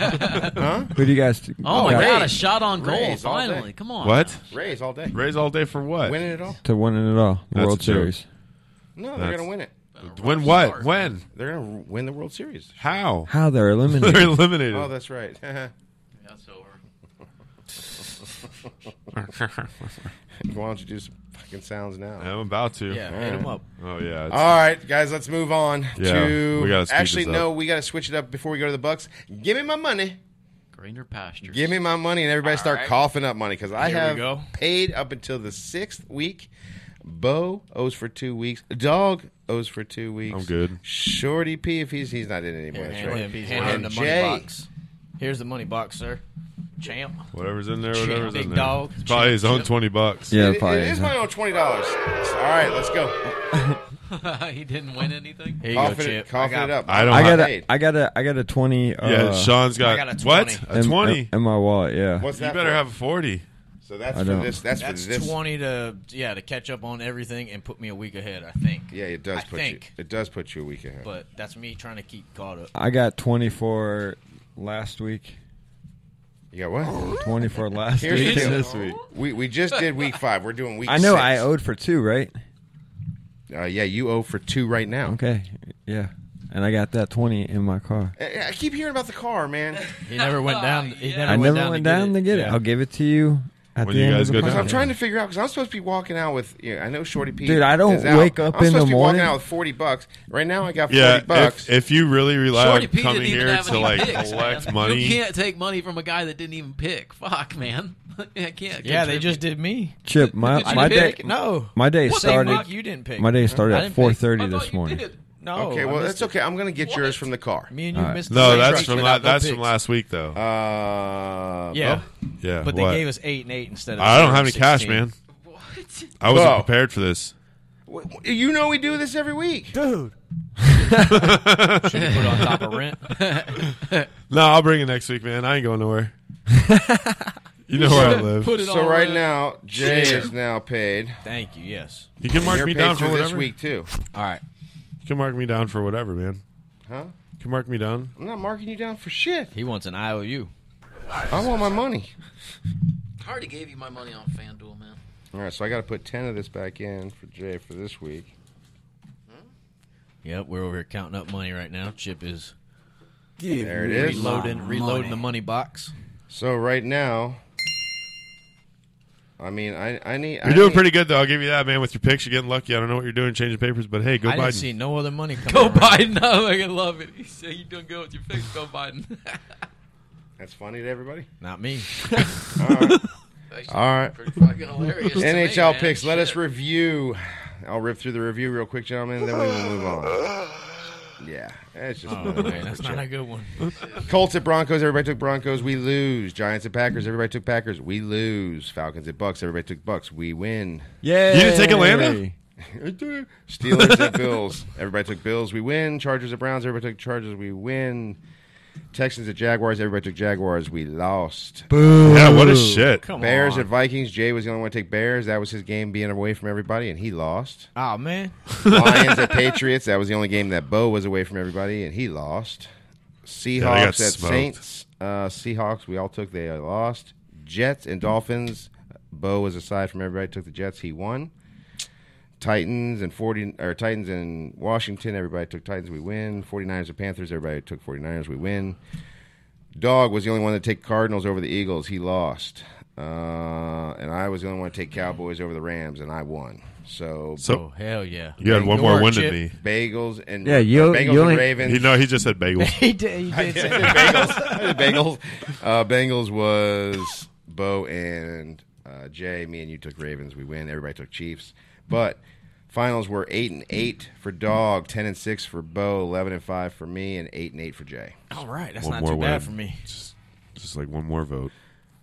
Huh? Who do you guys? T- Oh my got God! Rays. A shot on goal! Rays all day. Finally, come on. What? Rays all day. Raise all day for what? Winning it all? to winning it all? The That's World a joke. Series. No, they're That's- going to win it. Win what? When? They're going to win the World Series. How? How they're They're eliminated? eliminated. Oh, that's right. That's over. Why don't you do some fucking sounds now? I'm about to. Yeah, hit him up. Oh yeah. It's- All right, guys, let's move on Yeah, to. we gotta speed actually, this no, up. we got to switch it up before we go to the Bucks. Give me my money. Greener pastures. Give me my money, and everybody start right. coughing up money because I Here we have go. paid up until the sixth week. Bo owes for two weeks. Dog owes for two weeks. I'm good. Shorty P, if he's he's not in anymore. Here, That's hand right. him, hand him the And money Jay. box. Here's the money box, sir. Champ. Whatever's in there, whatever's Big in there. dog. It's probably his own Chip. twenty bucks. Yeah, It- probably. it is my own twenty dollars. All right, let's go. He didn't win anything. Here you go, Cough it, Chip. cough I got, it up. I don't I have- got Paid. a, I got a, I got a twenty. Uh, Yeah, Sean's got, I got a what? twenty. A in- twenty. in my wallet. Yeah. What's You that? better for? have a forty. So that's I for don't. this. That's, That's for this. twenty to yeah to catch up on everything and put me a week ahead. I think. Yeah, it does I put think. you. It does put you a week ahead. But that's me trying to keep caught up. I got twenty for last week. You got what? Twenty for last Here's week the and deal. this week. We we just did week five. We're doing week. I know six. I owed for two, right? Uh, yeah, you owe for two right now. Okay. Yeah. And I got that twenty in my car. I, I keep hearing about the car, man. He never went down. He Yeah. never I went never down went to get down it. to get it. Yeah. I'll give it to you at When the you end guys of the go down. I'm podcast. trying to figure out because I'm supposed to be walking out with. You know, I know Shorty Pete. Dude, I don't is out. wake up I'm in supposed the to be morning. walking out with forty bucks. Right now, I got forty Yeah, bucks. if, if you really rely Shorty on P coming didn't even here have to any like picks, collect man. money, You can't take money from a guy that didn't even pick. Fuck, man. I can't. Yeah, they contribute. just did me. Chip, my Did you my pick? day No. my day What the started fuck? You didn't pick. my day started I at didn't four pick. thirty I thought this you morning. did. No. okay, I well missed that's it. okay. I'm gonna get What? yours from the car. Me and you All right. missed the no, race that's race from without la- no that's from picks. last week though. Uh, Yeah, yeah, but they what? gave us eight and eight instead of. I don't have any cash, sixteen. man. What? I wasn't Whoa. prepared for this. w- w- You know we do this every week. Dude. Should have put it on top of rent. No, I'll bring it next week, man. I ain't going nowhere. You know where I live. Put it So on right red. now, Jay Share. is now paid. Thank you. Yes. You can mark You're me paid down for for this whatever. week too. All right. You can mark me down for whatever, man. Huh? You can mark me down. I'm not marking you down for shit. He wants an I O U. I want my money. I already gave you my money on FanDuel, man. All right, so I got to put ten of this back in for Jay for this week. Yep, we're over here counting up money right now. Chip is There it is. reloading, reloading the money box. So right now, I mean, I I need. You're I doing need- pretty good, though. I'll give you that, man. With your picks, you're getting lucky. I don't know what you're doing, changing papers, but hey, go I didn't Biden. see no other money coming. Go around. Biden. I'm gonna love it. He said you're doing good with your picks. Go Biden. That's funny to everybody. Not me. All right. All right. Pretty fucking hilarious. to N H L me, man. picks. Let us Shit. review. I'll rip through the review real quick, gentlemen. Then we will move on. Yeah, it's just Oh another man, one that's for not Chip. a good one. Colts at Broncos. Everybody took Broncos. We lose. Giants at Packers. Everybody took Packers. We lose. Falcons at Bucks. Everybody took Bucks. We win. Yeah. You didn't take Atlanta? Steelers at Bills. Everybody took Bills. We win. Chargers at Browns. Everybody took Chargers. We win. Texans at Jaguars. Everybody took Jaguars. We lost. Yeah, what a shit. Come Bears on. at Vikings. Jay was the only one to take Bears. That was his game being away from everybody, and he lost. Oh man. Lions at Patriots. That was the only game that Bo was away from everybody, and he lost. they got Seahawks at smoked. Saints. Uh, Seahawks, we all took. They lost. Jets and Dolphins. Bo was aside from everybody. Took the Jets. He won. Titans and forty or Titans and Washington. Everybody took Titans. We win. 49ers and Panthers. Everybody took 49ers. We win. Dog was the only one to take Cardinals over the Eagles. He lost. Uh, and I was the only one to take Cowboys over the Rams, and I won. So, So Oh hell yeah. you had one Good more work, win Chip. than me. bagels and Yeah, you- Bengals you only- and Ravens. He, no, he just said bagels. He did. He did. say that. Bengals. Bengals. Uh, Bengals was Bo and uh, Jay. Me and you took Ravens. We win. Everybody took Chiefs. But finals were eight and eight for Dog, ten and six for Bo, eleven and five for me, and eight and eight for Jay. All right, that's One not more too bad win. for me. Just, just like one more vote.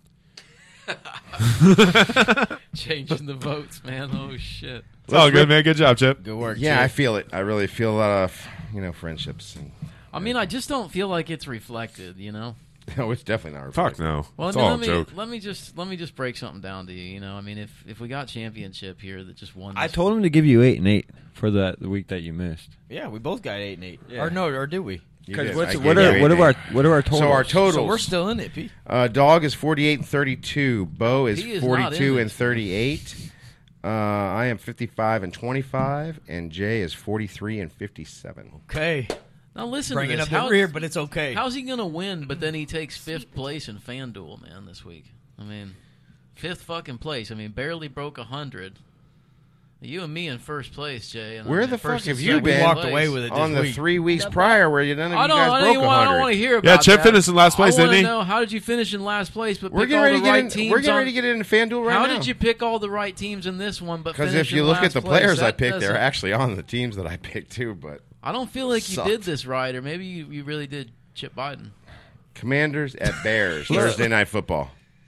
Changing the votes, man. Oh shit. It's all good, man. Good job, Chip. Good work. Yeah, I Chip. feel it. I really feel a lot of you know friendships. And, I mean, I just don't feel like it's reflected. You know. no, it's definitely not. Fuck reflected. no. Well, it's I mean, all a let me joke. let me just let me just break something down to you. You know, I mean, if if we got championship here that just won, I this- told him to give you eight and eight for the, the week that you missed. Yeah, we both got eight and eight. Yeah. Or no, or did we? You Because did. what's I what gave are you what eight are our and eight. what are our totals? So our totals. So we're still in it, Pete. Uh, Dog is forty-eight and thirty-two. Bo is He is not in forty-two and this. thirty-eight. Uh, I am fifty-five and twenty-five, and Jay is forty-three and fifty-seven. Okay, Now listen bringing to up this. the How- rear, but it's okay. How's he gonna win? But then he takes fifth place in FanDuel, man, this week. I mean, fifth fucking place. I mean, barely broke a hundred. You and me in first place, Jay. And Where I'm the in first fuck have and you second been? we walked place. away with it this On the week. three weeks prior, where you none of I you don't. guys I broke don't, a want, I don't hundred. want to hear about Yeah, Chip that. finished in last place, I wanna didn't he? know, how did you finish in last place? But We're pick getting all ready the to get right in. teams We're getting on- ready to get into FanDuel right How now. did you pick all the right teams in this one? But Because finish if you in look at last the place? players I That picked, they're doesn't- actually on the teams that I picked too. But I don't feel like you sucked. did this right, or maybe you, you really did Chip Biden. Commanders at Bears Thursday night football.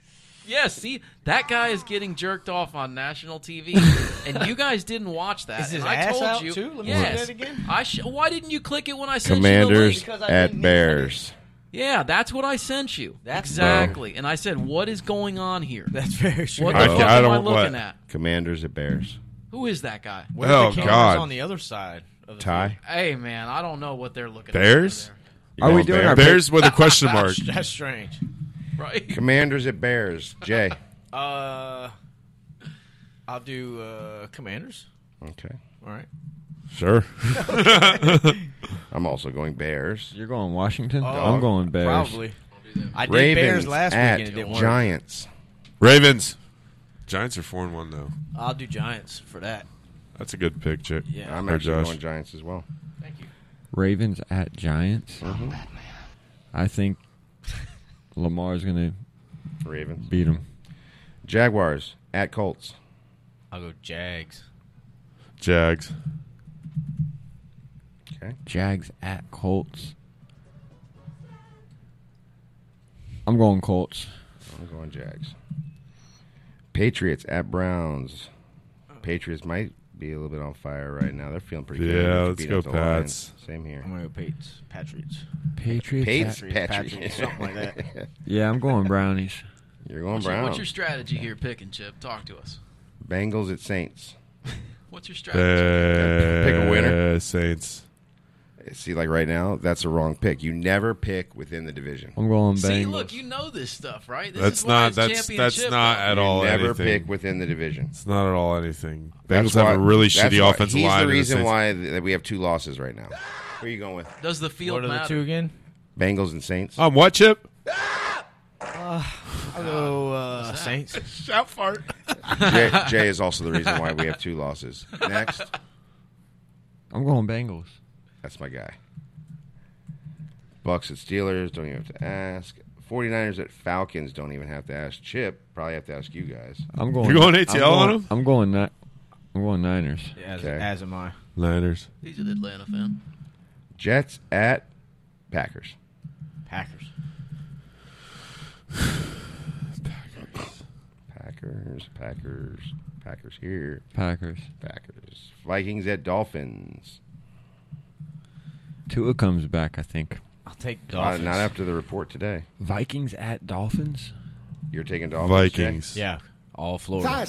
Yeah, see, that guy is getting jerked off on national T V, and you guys didn't watch that. Is his and I ass told out, you, too? Let me yes. see that again. I sh- why didn't you click it when I sent Commanders you the link? Because I at didn't- Bears. Yeah, that's what I sent you. That's- exactly. And I said, what is going on here? That's very true. What I- the fuck I am I don't- looking what? at? Commanders at Bears. Who is that guy? Where's Oh, the cameras God. on the other side of the Ty. Hey, man, I don't know what they're looking Bears? at. You Are we going doing Bears? our Bears with a question mark. That's, that's strange. Right? Commanders at Bears. Jay. Uh, I'll do uh, Commanders. Okay. All right. Sure. I'm also going Bears. You're going Washington? Oh, I'm going Bears. Probably. I did Ravens Bears last week at and it didn't work. Giants. Ravens. Giants are four and one though. I'll do Giants for that. That's a good pick, Chip. Yeah. I'm Or actually Josh. going Giants as well. Thank you. Ravens at Giants. Mm-hmm. I think Lamar's going to Ravens. beat him. Jaguars at Colts. I'll go Jags. Jags. Okay. Jags at Colts. I'm going Colts. I'm going Jags. Patriots at Browns. Patriots might be a little bit on fire right now. They're feeling pretty good. Yeah, They let's beat go up the Lions. Pats. Same here. I'm going to go Patriots. Patriots. Patriots. Pates, at- Patriots. something like that. Yeah, I'm going Brownies. You're going What's your, what's Browns. your strategy here, picking, Chip? Talk to us. Bengals at Saints. What's your Uh, strategy? Pick a winner. Saints. See, like right now, that's a wrong pick. You never pick within the division. I'm going Bengals. See, look, you know this stuff, right? This That's is why not. it's That's that's championship, not though. at You all never anything. pick within the division. It's not at all anything. That's Bengals have why- a really that's shitty why- offensive he's line. the and the reason Saints- why th- that we have two losses right now. Who are you going with? Does the field What are the matter? two again? Bengals and Saints. Um, what, Chip? I'll go uh, Saints. Shout fart. Jay, Jay is also the reason why we have two losses. Next, I'm going Bengals. that's my guy. Bucks at Steelers, don't even have to ask. forty-niners at Falcons, don't even have to ask. Chip, probably have to ask you guys. I'm going. You're going A T L I'm on going- them? I'm going. Ni- I'm going Niners. As, Okay. as am I. Niners. He's an Atlanta fan. Jets at Packers. Packers. Packers, Packers, Packers here. Packers. Packers. Vikings at Dolphins. Tua comes back, I think. I'll take Uh, Dolphins. not after the report today. Vikings at Dolphins. You're taking Dolphins. Jay? Vikings. Yeah, all Florida.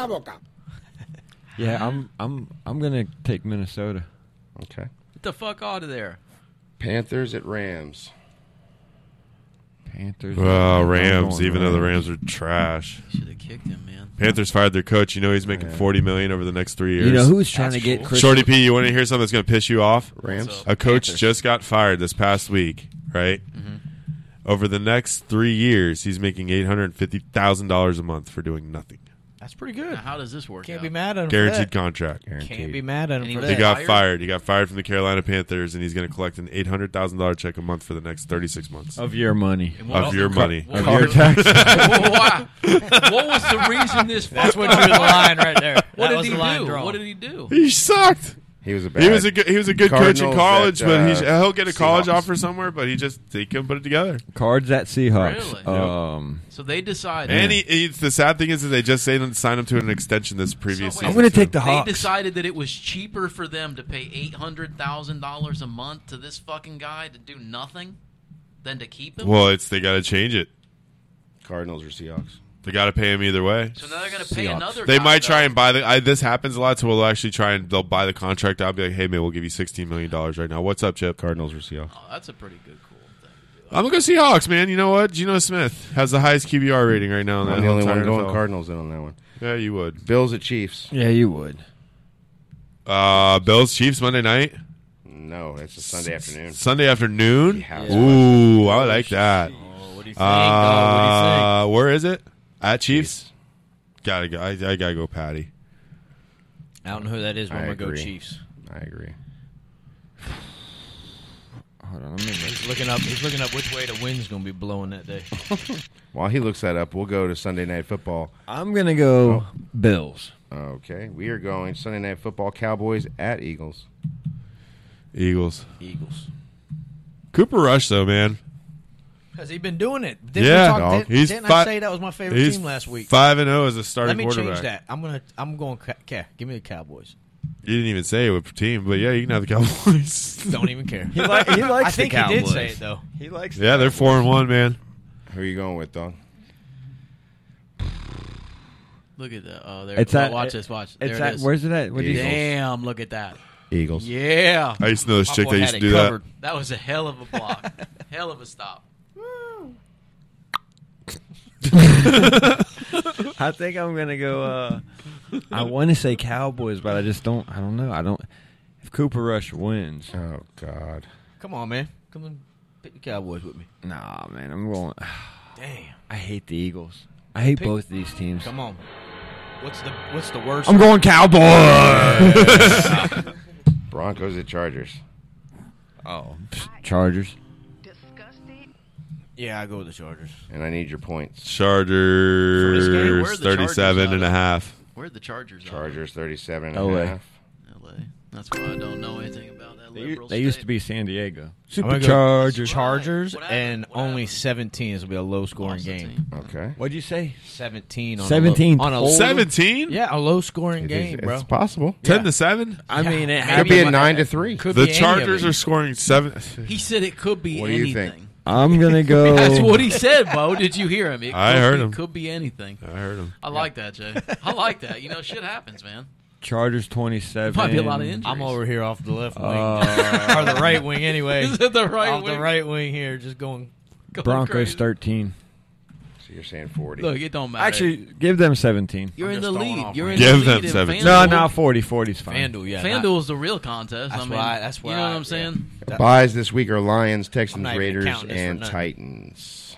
Yeah, I'm. I'm. I'm gonna take Minnesota. Okay. Get the fuck out of there. Panthers at Rams. Panthers. Oh, I'm Rams. going Even though the Rams are trash. Should have kicked him, man. Panthers fired their coach. You know he's making forty million over the next three years. You know who's trying That's to get cool. Chris? Shorty P, you want to hear something that's going to piss you off? Rams. So- A coach Panthers. just got fired this past week, right? Mm-hmm. Over the next three years, he's making eight hundred fifty thousand dollars a month for doing nothing. That's pretty Now, good. how does this work Can't out? be mad at him. Guaranteed For that. contract. Guaranteed. Can't be mad at him And he for was- He that. got Fired? fired. He got fired from the Carolina Panthers, and he's going to collect an eight hundred thousand dollars check a month for the next thirty-six months. Of your money. And what Of was your the- money. What, Of was your the- taxes. Wow. What was the reason this? That's fuck- what drew the line right there. What that did was he the line do? drawn. What did he do? He sucked. He was a bad. He was a good, he was a good coach in Cardinals college, at, but uh, he's, he'll get a college Seahawks. offer somewhere. But he just he couldn't put it together. Cards at Seahawks. Really? Um, So they decided. And he, he, the sad thing is that they just signed him, signed him to an extension this previous So season. wait, I'm going to too. take the they Hawks. decided that it was cheaper for them to pay eight hundred thousand dollars a month to this fucking guy to do nothing than to keep him. Well, it's they got to change it. Cardinals or Seahawks. They got to pay him either way. so now they're going to pay Seahawks. another. They guy, might try though. and buy the. I, this happens a lot, so we'll actually try and they'll buy the contract out. And be like, hey man, we'll give you sixteen million dollars right now. What's up, Chip? Cardinals or Seahawks. Oh, that's a pretty good, cool thing. I'm gonna go Seahawks, man. You know what? Geno Smith has the highest Q B R rating right now. In I'm the the only entire one going N F L. Cardinals in on that one. Yeah, you would. Bills at Chiefs. Yeah, you would. Uh, Bills Chiefs Monday night, No, it's a Sunday afternoon. Sunday afternoon. Yeah. Ooh, I like that. Oh, what do you think? dog? What do you think? Uh, where is it? At Chiefs. Gotta go. I, I gotta go, Patty. I don't know who that is, but I I'm going to go agree. Chiefs. I agree. Hold on, let me make He's looking up. He's looking up which way the wind's going to be blowing that day. While he looks that up, we'll go to Sunday Night Football. I'm gonna go Bills. Okay, we are going Sunday Night Football. Cowboys at Eagles. Eagles. Eagles. Cooper Rush, though, man. Has he been doing it? Didn't Yeah, we talk, dog. did, He's didn't fi- I say that was my favorite He's team last week? Five and zero as a starting Let me quarterback. change that. I'm gonna. I'm going. Okay, give me the Cowboys. You didn't even say what team, but yeah, you can have the Cowboys. Don't even care. He, li- he likes I think the he did Cowboys. say it though. He likes. Yeah, they're four and one, man. Who are you going with, dog? Look at that. Oh, there. It's oh, at- watch it- this. Watch. It's there at, it is. where's it at? What do you Eagles. Damn! Look at that. Eagles. Yeah. I used to know this My chick boy that had used to it do covered. That was a hell of a block. Hell of a stop. I think I'm gonna go. Uh, I want to say Cowboys, but I just don't. I don't know. I don't. If Cooper Rush wins, Oh God. Come on, man. Come on, pick the Cowboys with me. nah, man, I'm going. Damn. I hate the Eagles. I hate Pick- both of these teams. Come on. What's the What's the worst? I'm going Cowboys. Broncos at Chargers. oh, Chargers. Yeah, I go with the Chargers. And I need your points. For this game, where are Chargers the Chargers thirty-seven at? and a half. Where're the Chargers? at? Chargers thirty-seven and L A. a half. L A. That's why I don't know anything about that They, liberal they used state. to be San Diego. I'm gonna go Superchargers. Chargers, What happened? and What only happened? seventeen. This will be a low scoring Lost the game. team. Okay. What'd you say? Seventeen. On seventeen. A low, on a total? Seventeen? Yeah, a low scoring It game, is, bro. it's possible. Ten Yeah. to seven. I Yeah. mean, it Could happened. be a nine to three. Could The be any of Chargers it. are scoring seven. He said it could be What do you anything. think? I'm gonna go. That's what he said, Bo. Did you hear him? It I could heard be, him. Could be anything. I heard him. I like that, Jay. I like that. You know, shit happens, man. Chargers twenty-seven. Might be a lot of injuries. I'm over here off the left wing Uh, or the right wing, anyway. Is it the right off wing? the right wing here, just going. Going Broncos crazy. thirteen. So you're saying forty. Look, it don't matter. Actually, give them seventeen. you're I'm in just the throwing lead. off You're right in now. the Give them lead in seventeen. No, FanDuel. no, forty. forty's fine. FanDuel, yeah. FanDuel's the real contest. That's I mean, why- that's you why know I- what I'm saying. That- Buys this week are Lions, I'm Texans, not even Raiders, counting this for and nothing. Titans.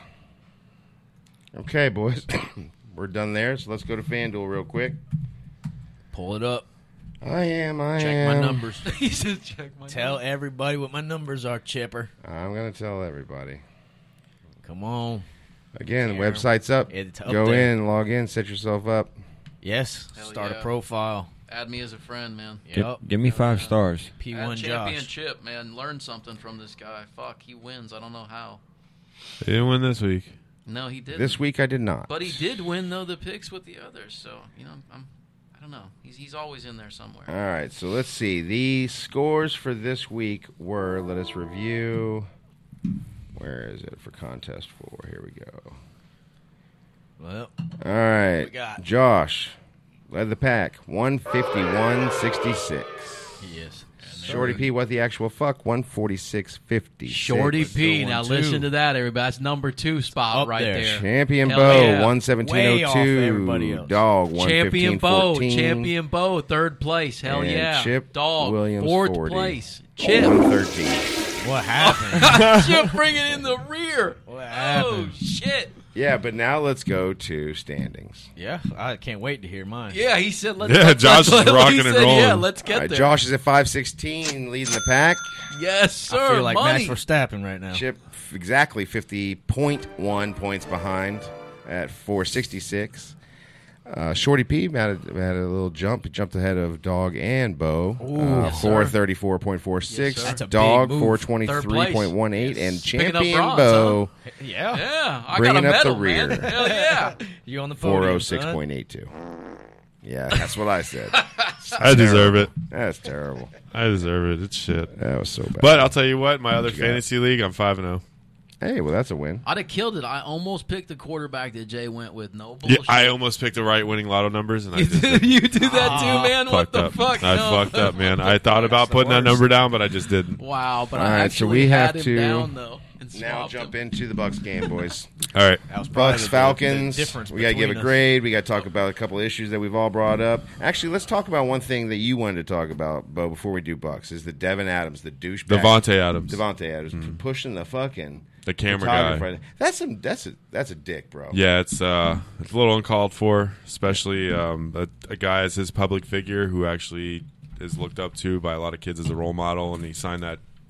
Okay, boys. We're done there, so let's go to FanDuel real quick. Pull it up. I am, I Check am. my numbers. he said, check my Tell everybody what my numbers are, Chipper. I'm going to tell everybody. Come on. Again, the Karen. website's up. It's up Go there. in, log in, set yourself up. Yes. Hell Start yeah. a profile. Add me as a friend, man. Gi- Yep. give me five stars. P Add one Josh. championship, man. Learn something from this guy. Fuck, he wins. I don't know how. They didn't win this week. No, he didn't. This week I did not. But he did win though the picks with the others. So you know, I'm, I don't know. He's he's always in there somewhere. All right, so let's see. The scores for this week were, let us review. Where is it for contest four? Here we go. Well, All right. we got? Josh led the pack, one fifty-one sixty-six. yes. Shorty P, what the actual fuck, one forty-six fifty. Shorty P. Going Now two. listen to that, everybody. That's number two spot Up right there. there. Champion Hell Bo, yeah. one seventeen Way off oh everybody two. else. Dog, one Champion fifteen Bo, fourteen. Champion Bo, third place. Hell And yeah. Chip Dog, Williams, fourth forty. place. Chip. one thirteen. What happened? Chip bringing in the rear. What Oh, happened? shit. Yeah, but now let's go to standings. Yeah, I can't wait to hear mine. Yeah, he said let's Yeah, let's, Josh let's, is rocking he and said, Yeah, rolling. let's get All right, there. Josh is at five sixteen, leading the pack. Yes, sir. I feel like Money. Max Verstappen right now. Chip exactly fifty point one points behind at four sixty-six. Uh, Shorty P had a, had a little jump. He jumped ahead of Dog and Bo. Uh, Yes, sir. four thirty-four point four six. Yes, sir. That's a big Dog, move. four Third twenty-three point one eight. place. And Yes. Picking up Champion bronze, Bo, Yeah. Yeah, I Bringing got a up the medal, rear. man. Hell yeah. You on the podium, four oh six son? point eight two. Yeah, that's what I said. I deserve it. That's terrible. I deserve it. It's shit. That was so bad. But I'll tell you what, my other you got? fantasy league, I'm five and zero. hey, well, that's a win. I'd have killed it. I almost picked the quarterback that Jay went with. No Yeah, bullshit. I almost picked the right winning lotto numbers, and I You just did, didn't. you did that too, man. What fucked the up. fuck? I No. fucked up, man. I thought about the putting that worst. number down, but I just didn't. Wow, but All I right, so actually we had have him to down though. And Now swapped jump him. into the Bucks game, boys. All right. That was probably Bucks, the- Falcons. the difference We got to give a between us. grade. We got to talk about a couple of issues that we've all brought up. Actually, let's talk about one thing that you wanted to talk about, Bo, before we do Bucks, is the Devin Adams, the douchebag. Devontae Adams. Devontae Adams p- pushing the fucking The camera guy. photographer. That's some. That's a. That's a dick, bro. Yeah, it's uh, it's a little uncalled for, especially um, a, a guy as his public figure who actually is looked up to by a lot of kids as a role model, and he signed that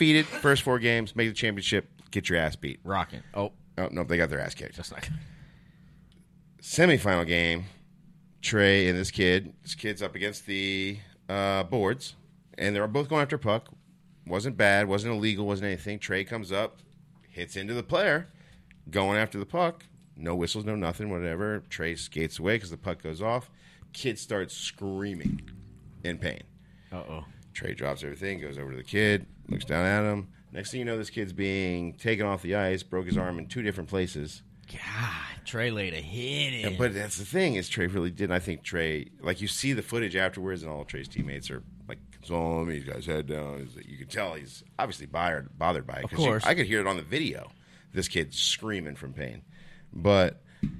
undefeated, first four games, make the championship, get your ass beat. Rocking. Oh, Oh, no, they got their ass kicked. that's not. Semifinal game, Trey and this kid. This kid's up against the uh, boards, and they're both going after puck. Wasn't bad, wasn't illegal, wasn't anything. Trey comes up, hits into the player, going after the puck. No whistles, no nothing, whatever. Trey skates away because the puck goes off. Kid starts screaming in pain. Uh-oh. Trey drops everything, goes over to the kid, looks down at him. Next thing you know, this kid's being taken off the ice, broke his arm in two different places. God, Trey laid a hit in. Yeah, but that's the thing is Trey really did. I think Trey, like you see the footage afterwards, and all of Trey's teammates are like consoling him. He's got his head down. You can tell he's obviously bothered, bothered by it. Of course, you, I could hear it on the video. This kid screaming from pain. But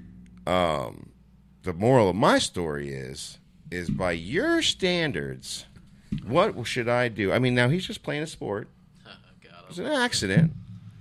um, the moral of my story is, is by your standards, what should I do? I mean, now he's just playing a sport. It's an accident.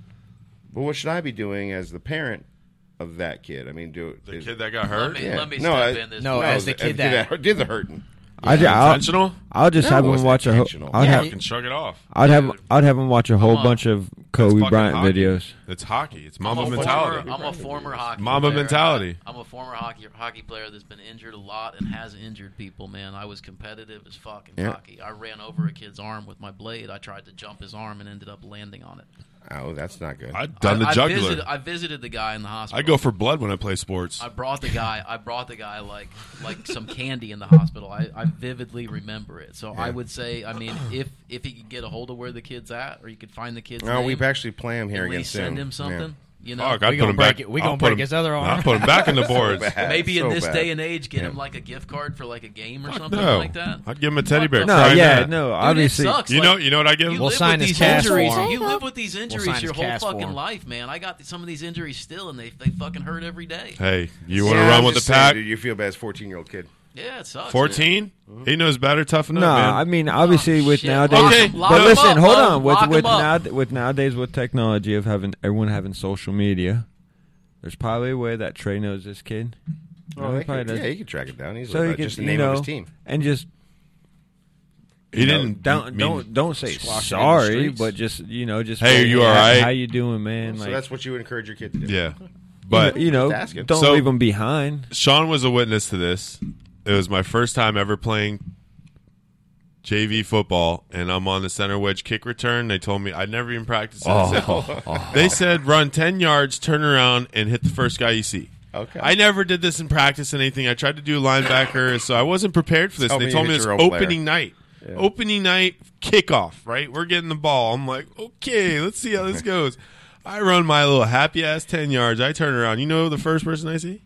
But what should I be doing as the parent of that kid? I mean, do The is, kid that got hurt? Let me, Yeah. let me No, step I- in this. no, point. as the kid that- did the hurting. I, I'll, Intentional? I'll just No, have it him wasn't watch a. Ho- intentional. I'd Yeah, have. he- Can shrug it off. I'd have. Dude. I'd have him watch a whole I'm a- bunch of It's Kobe fucking Bryant hockey. videos. It's hockey. It's I'm Mamba a former, mentality. I'm a former hockey Mamba player. mentality. I'm a former hockey hockey player that's been injured a lot and has injured people, man. I was competitive as fuck in Yeah. hockey. I ran over a kid's arm with my blade. I tried to jump his arm and ended up landing on it. Oh, that's not good. I've done I, the I jugular. visited, I visited the guy in the hospital. I go for blood when I play sports. I brought the guy. I brought the guy like like some candy in the hospital. I, I vividly remember it. So I would say, I mean, if if he could get a hold of where the kid's at, or you could find the kid's No, name, we've actually played him here at against least send him. him something. You know, Fuck, I'd We put gonna him break back. it- we I'll gonna put break him- his other arm. I'll put him back in the boards. bad. maybe in So this bad. day and age, get Yeah. him like a gift card for like a game or Fuck something no. like that. I'd give him a teddy bear. No, Sign yeah, that. no. Dude, Obviously, it sucks. You know, Like, you know what I give him? You We'll live sign with his these cast injuries. for him. You live with these sign injuries his your whole cast for fucking him. life, man. I got some of these injuries still, and they they fucking hurt every day. Hey, you want to Yeah, run I'm with the just saying, pack? dude, you feel bad as a fourteen-year-old kid. Yeah, it sucks. fourteen? He knows better. Toughen up, no. man. I mean, obviously, Oh, with shit. nowadays. Okay, Lock But him listen, up, hold bud. on. With Lock with him up. now with nowadays with technology of having everyone having social media, there's probably a way that Trey knows this kid. Oh, No, he he probably could, yeah, doesn't. he could track it down easily. So he by could, just the you name know, of his team. and just he you know, didn't. don't mean- don't don't say squash it in the sorry, streets. but just you know, just Hey, are you how, all right? How you doing, man? So like, that's what you would encourage your kid to do. Yeah, but you know, Just ask him. don't So- leave them behind. Sean was a witness to this. It was my first time ever playing J V football, and I'm on the center wedge kick return. They told me I'd never even practiced it. Oh. They said run ten yards, turn around, and hit the first guy you see. Okay. I never did this in practice and anything. I tried to do linebacker, so I wasn't prepared for this. Tell They me told you me hit it's your own player. opening night. Opening night kickoff, right? We're getting the ball. I'm like, okay, let's see how this goes. I run my little happy ass ten yards. I turn around. You know the first person I see?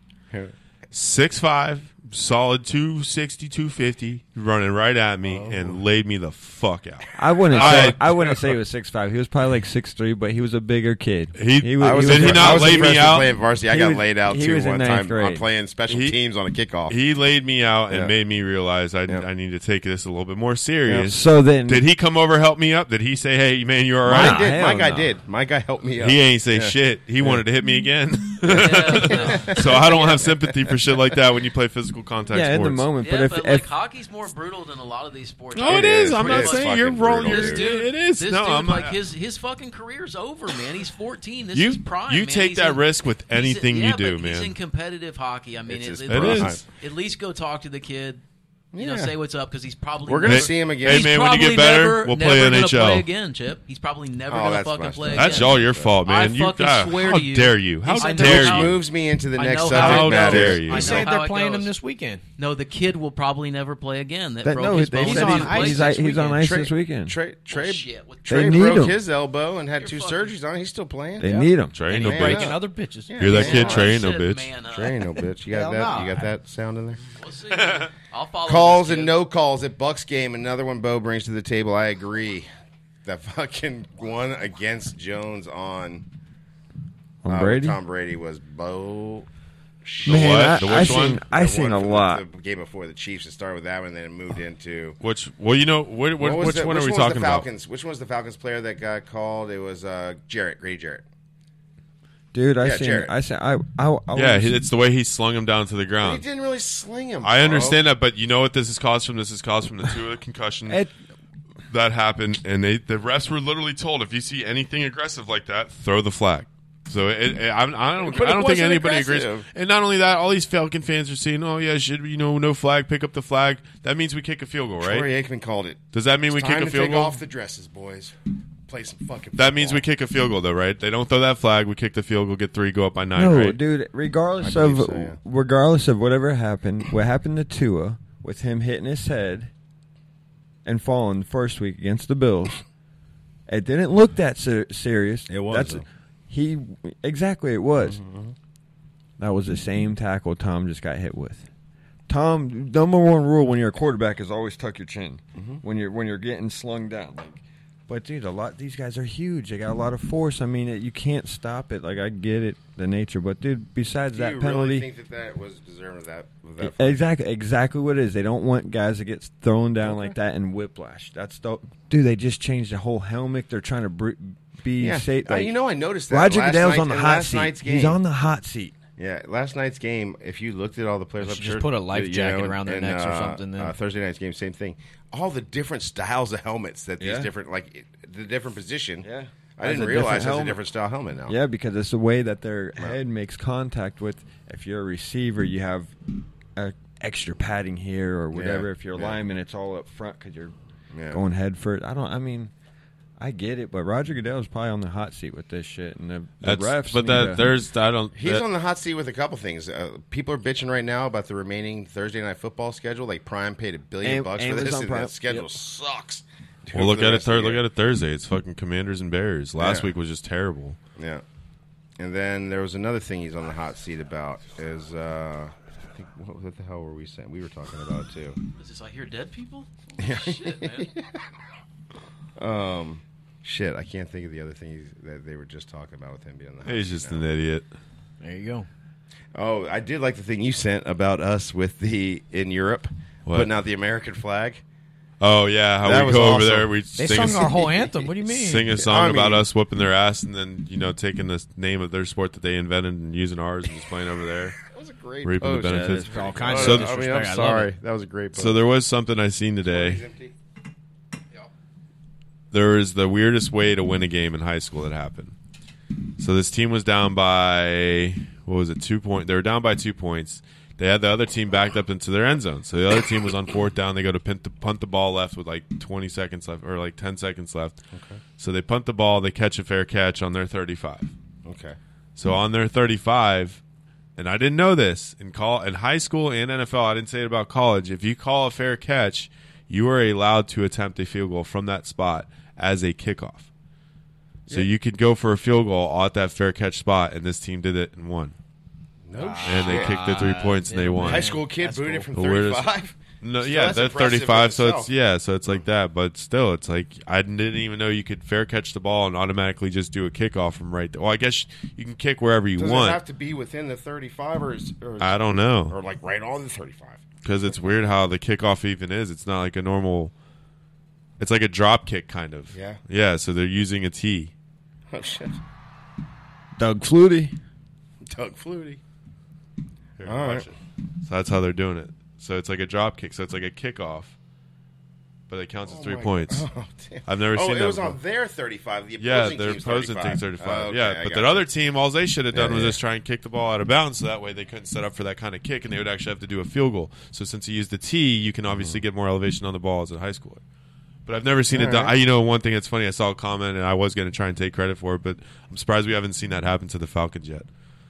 six five, solid two sixty, two fifty, running right at me and laid me the fuck out. I wouldn't I- say I wouldn't say he was six five. He was probably like six three, but he was a bigger kid. He- was, I was, Did he impre- not I was lay me impressed with out? playing varsity. I He got was- laid out he too was in one ninth time grade. on playing special He- teams on a kickoff. He laid me out and Yeah. made me realize I, Yeah. I need to take this a little bit more serious. So then, Did he come over help me up? Did he say, "Hey, man, you all Mine right?" did. hell My guy no. did. My guy helped me up. He ain't say Yeah. shit. He wanted to hit me again. Yeah, no. So I don't have sympathy for shit like that when you play physical contact yeah, in sports. the moment. Yeah, but if, but if like hockey's more brutal than a lot of these sports. No, it It is. is. I'm It not is saying you're fucking wrong. brutal, This dude. dude, It is. This No, dude, I'm like not. his his fucking career's over, man. He's fourteen. This You is prime. you man. take He's that in- risk with he's in- anything yeah, you do, but man. He's in competitive hockey. I mean, It's at, his at It prime. least, at least go talk to the kid. You know, Yeah. say what's up because he's probably We're gonna Hey- see him again. Hey, He's man, when you probably get better, never, we'll never play gonna N H L. Play again, Chip. He's probably never Oh, gonna that's fucking messed play up. again. That's all your fault, man. I you, fucking ah, swear how to you. dare you? How I know dare how- you? moves me into the I next know subject how it matter. dare you. I He know said how they're it playing him goes. this weekend. No, the kid will probably never play again. That, that, broke no, his they bone. said on he's, ice he's, this he's on weekend. ice Trey- this weekend. Trey, Trey, Bullshit. With Trey need broke him. his elbow and had You're two fucking- surgeries on it. He's still playing. They need him. Trey ain't And no he's man bitch. breaking up. other pitches. Yeah. You're that man kid, up. Trey ain't no Shit, bitch. man, uh, Trey ain't no bitch. You got Hell that? no. You got that sound in there? We'll see. man. I'll follow Calls this and kid. no calls at Bucks game. Another one Bo brings to the table. I agree. That fucking one against Jones on On uh, Brady. Tom Brady was Bo. Man, what? I, The I which seen one? I The seen one a from lot. The game before the Chiefs. It started with that one, and then it moved into. Which? Well, you know, what, what, What was which the- one which are we one was talking the about? Falcons? Which one was the Falcons player that got called? It was uh, Jarrett, Grady Jarrett. Dude, I Yeah, seen Jarrett. I seen I I, I Yeah, was- he- it's the way he slung him down to the He ground. didn't really sling him. I bro. understand that, but you know what this is caused from? This is caused from the two of the concussions It- that happened, and they the refs were literally told if you see anything aggressive like that, throw the flag. So it, it, I'm, I don't, But I it don't think wasn't anybody aggressive. agrees. And not only that, all these Falcon fans are saying, "Oh yeah, should you know no flag? Pick up the flag." That means we kick a field goal, right? Troy Aikman called it. Does that mean we Time kick a to field take goal? off the dresses, boys. play some fucking That means we football. kick a field goal, though, right? They don't throw that flag. We kick the field goal, get three, go up by nine, No, right? dude. Regardless I of believe so, yeah. regardless of whatever happened, what happened to Tua with him hitting his head and falling the first week against the Bills, it didn't look that ser- serious. It was, That's though. he exactly it was. Mm-hmm. That was the same tackle Tom just got hit with. Tom, number one rule when you're a quarterback is always tuck your chin Mm-hmm. when you're when you're getting slung down. Like, but dude, a lot these guys are huge. They got a lot of force. I mean, it, you can't stop it. Like I get it, the nature. But dude, besides Do that you penalty, really think that that was deserving of that? Of that exactly, exactly what it is. They don't want guys to get thrown down like that and whiplash. That's the dude. They just changed the whole helmet. They're trying to br- be yeah, safe. Uh, Like, you know, I noticed that Roger last Goodell's night- on the in hot last seat. night's game. He's on the hot seat. Yeah, last night's game, if you looked at all the players, They I'm should sure, just put a life you jacket know, around their and, necks or uh, something then. Uh, Thursday night's game, same thing. All the different styles of helmets that these Yeah. different, like it- the different position. Yeah. I Has didn't a realize different there's a helmet. different style helmet now. Yeah, because it's the way that their head makes contact with. If you're a receiver, you have a extra padding here or whatever. Yeah, If you're a yeah. lineman, it's all up front because you're Yeah. going head first. I don't. I mean, I get it, but Roger Goodell's probably on the hot seat with this shit, and the, the That's, refs. but need that to- there's I don't. He's that- on the hot seat with a couple things. Uh, people are bitching right now about the remaining Thursday night football schedule. Like Prime paid a billion Am- bucks for this, Amazon and Prime, that schedule yep. sucks. Dude, Well, look for the at it. rest of Thir- the look year. at it Thursday. It's fucking Commanders and Bears. Last Yeah. week was just terrible. Yeah. And then there was another thing he's on the hot seat about is uh, I think what, what the hell were we saying? We were talking about it too. Is this I hear dead people? Holy shit, man. Um, shit, I can't think of the other thing he's, that they were just talking about with him being on the hot He's seat just now. an idiot. There you go. Oh, I did like the thing you sent about us with the in Europe What? putting out the American flag. Oh yeah, how That we was go over awesome. there. We They sing sung a, our whole anthem. What do you mean? sing a song I about mean- us whooping their ass, and then you know taking the name of their sport that they invented and using ours and just playing over there. That was a great Reaping the post. benefits. For all kinds So of th- I mean, disrespect. I'm I love sorry. it. That was a great post. So there was something I seen He's today. empty. There is the weirdest way to win a game in high school that happened. So this team was down by what was it? Two point. They were down by two points. They had the other team backed up into their end zone. So the other team was on fourth down. They go to punt the, punt the ball left with like twenty seconds left or like ten seconds left. Okay. So they punt the ball. They catch a fair catch on their thirty-five. Okay. So on their thirty-five, and I didn't know this in call in high school and N F L. I didn't say it about college. If you call a fair catch, you are allowed to attempt a field goal from that spot as a kickoff. So you could go for a field goal at that fair catch spot, and this team did it and won. No And they kicked the three points and they won. High school kid That's booted cool. from The weirdest- thirty-five. No, Still, yeah, that's they're impressive in thirty-five, so itself. it's yeah, so it's like that. But still, it's like I didn't even know you could fair catch the ball and automatically just do a kickoff from right there. Well, I guess you can kick wherever you Does want. it have to be within the thirty-five, or, is, or, is- I don't know. or like right on the thirty-five? Because it's weird how the kickoff even is. It's not like a normal. It's like a drop kick kind of. Yeah. Yeah. So they're using a tee. Oh shit, Doug Flutie. Doug Flutie. Here, All watch right. it. So that's how they're doing it. So it's like a drop kick. So it's like a kickoff, but it counts as Oh three my- points. Oh, damn. I've never oh, seen it that was before. on their thirty-five. The Yeah, opposing their team's opposing thirty-five. team's thirty-five. Oh, okay, yeah, I but got that you. other team, all they should have done Yeah, was yeah. just try and kick the ball out of bounds, so that way they couldn't set up for that kind of kick, and they would actually have to do a field goal. So since you used the tee, you can obviously get more elevation on the ball as a high schooler. But I've never seen All it done. right. I, you know, one thing that's funny, I saw a comment, and I was going to try and take credit for it, but I'm surprised we haven't seen that happen to the Falcons yet.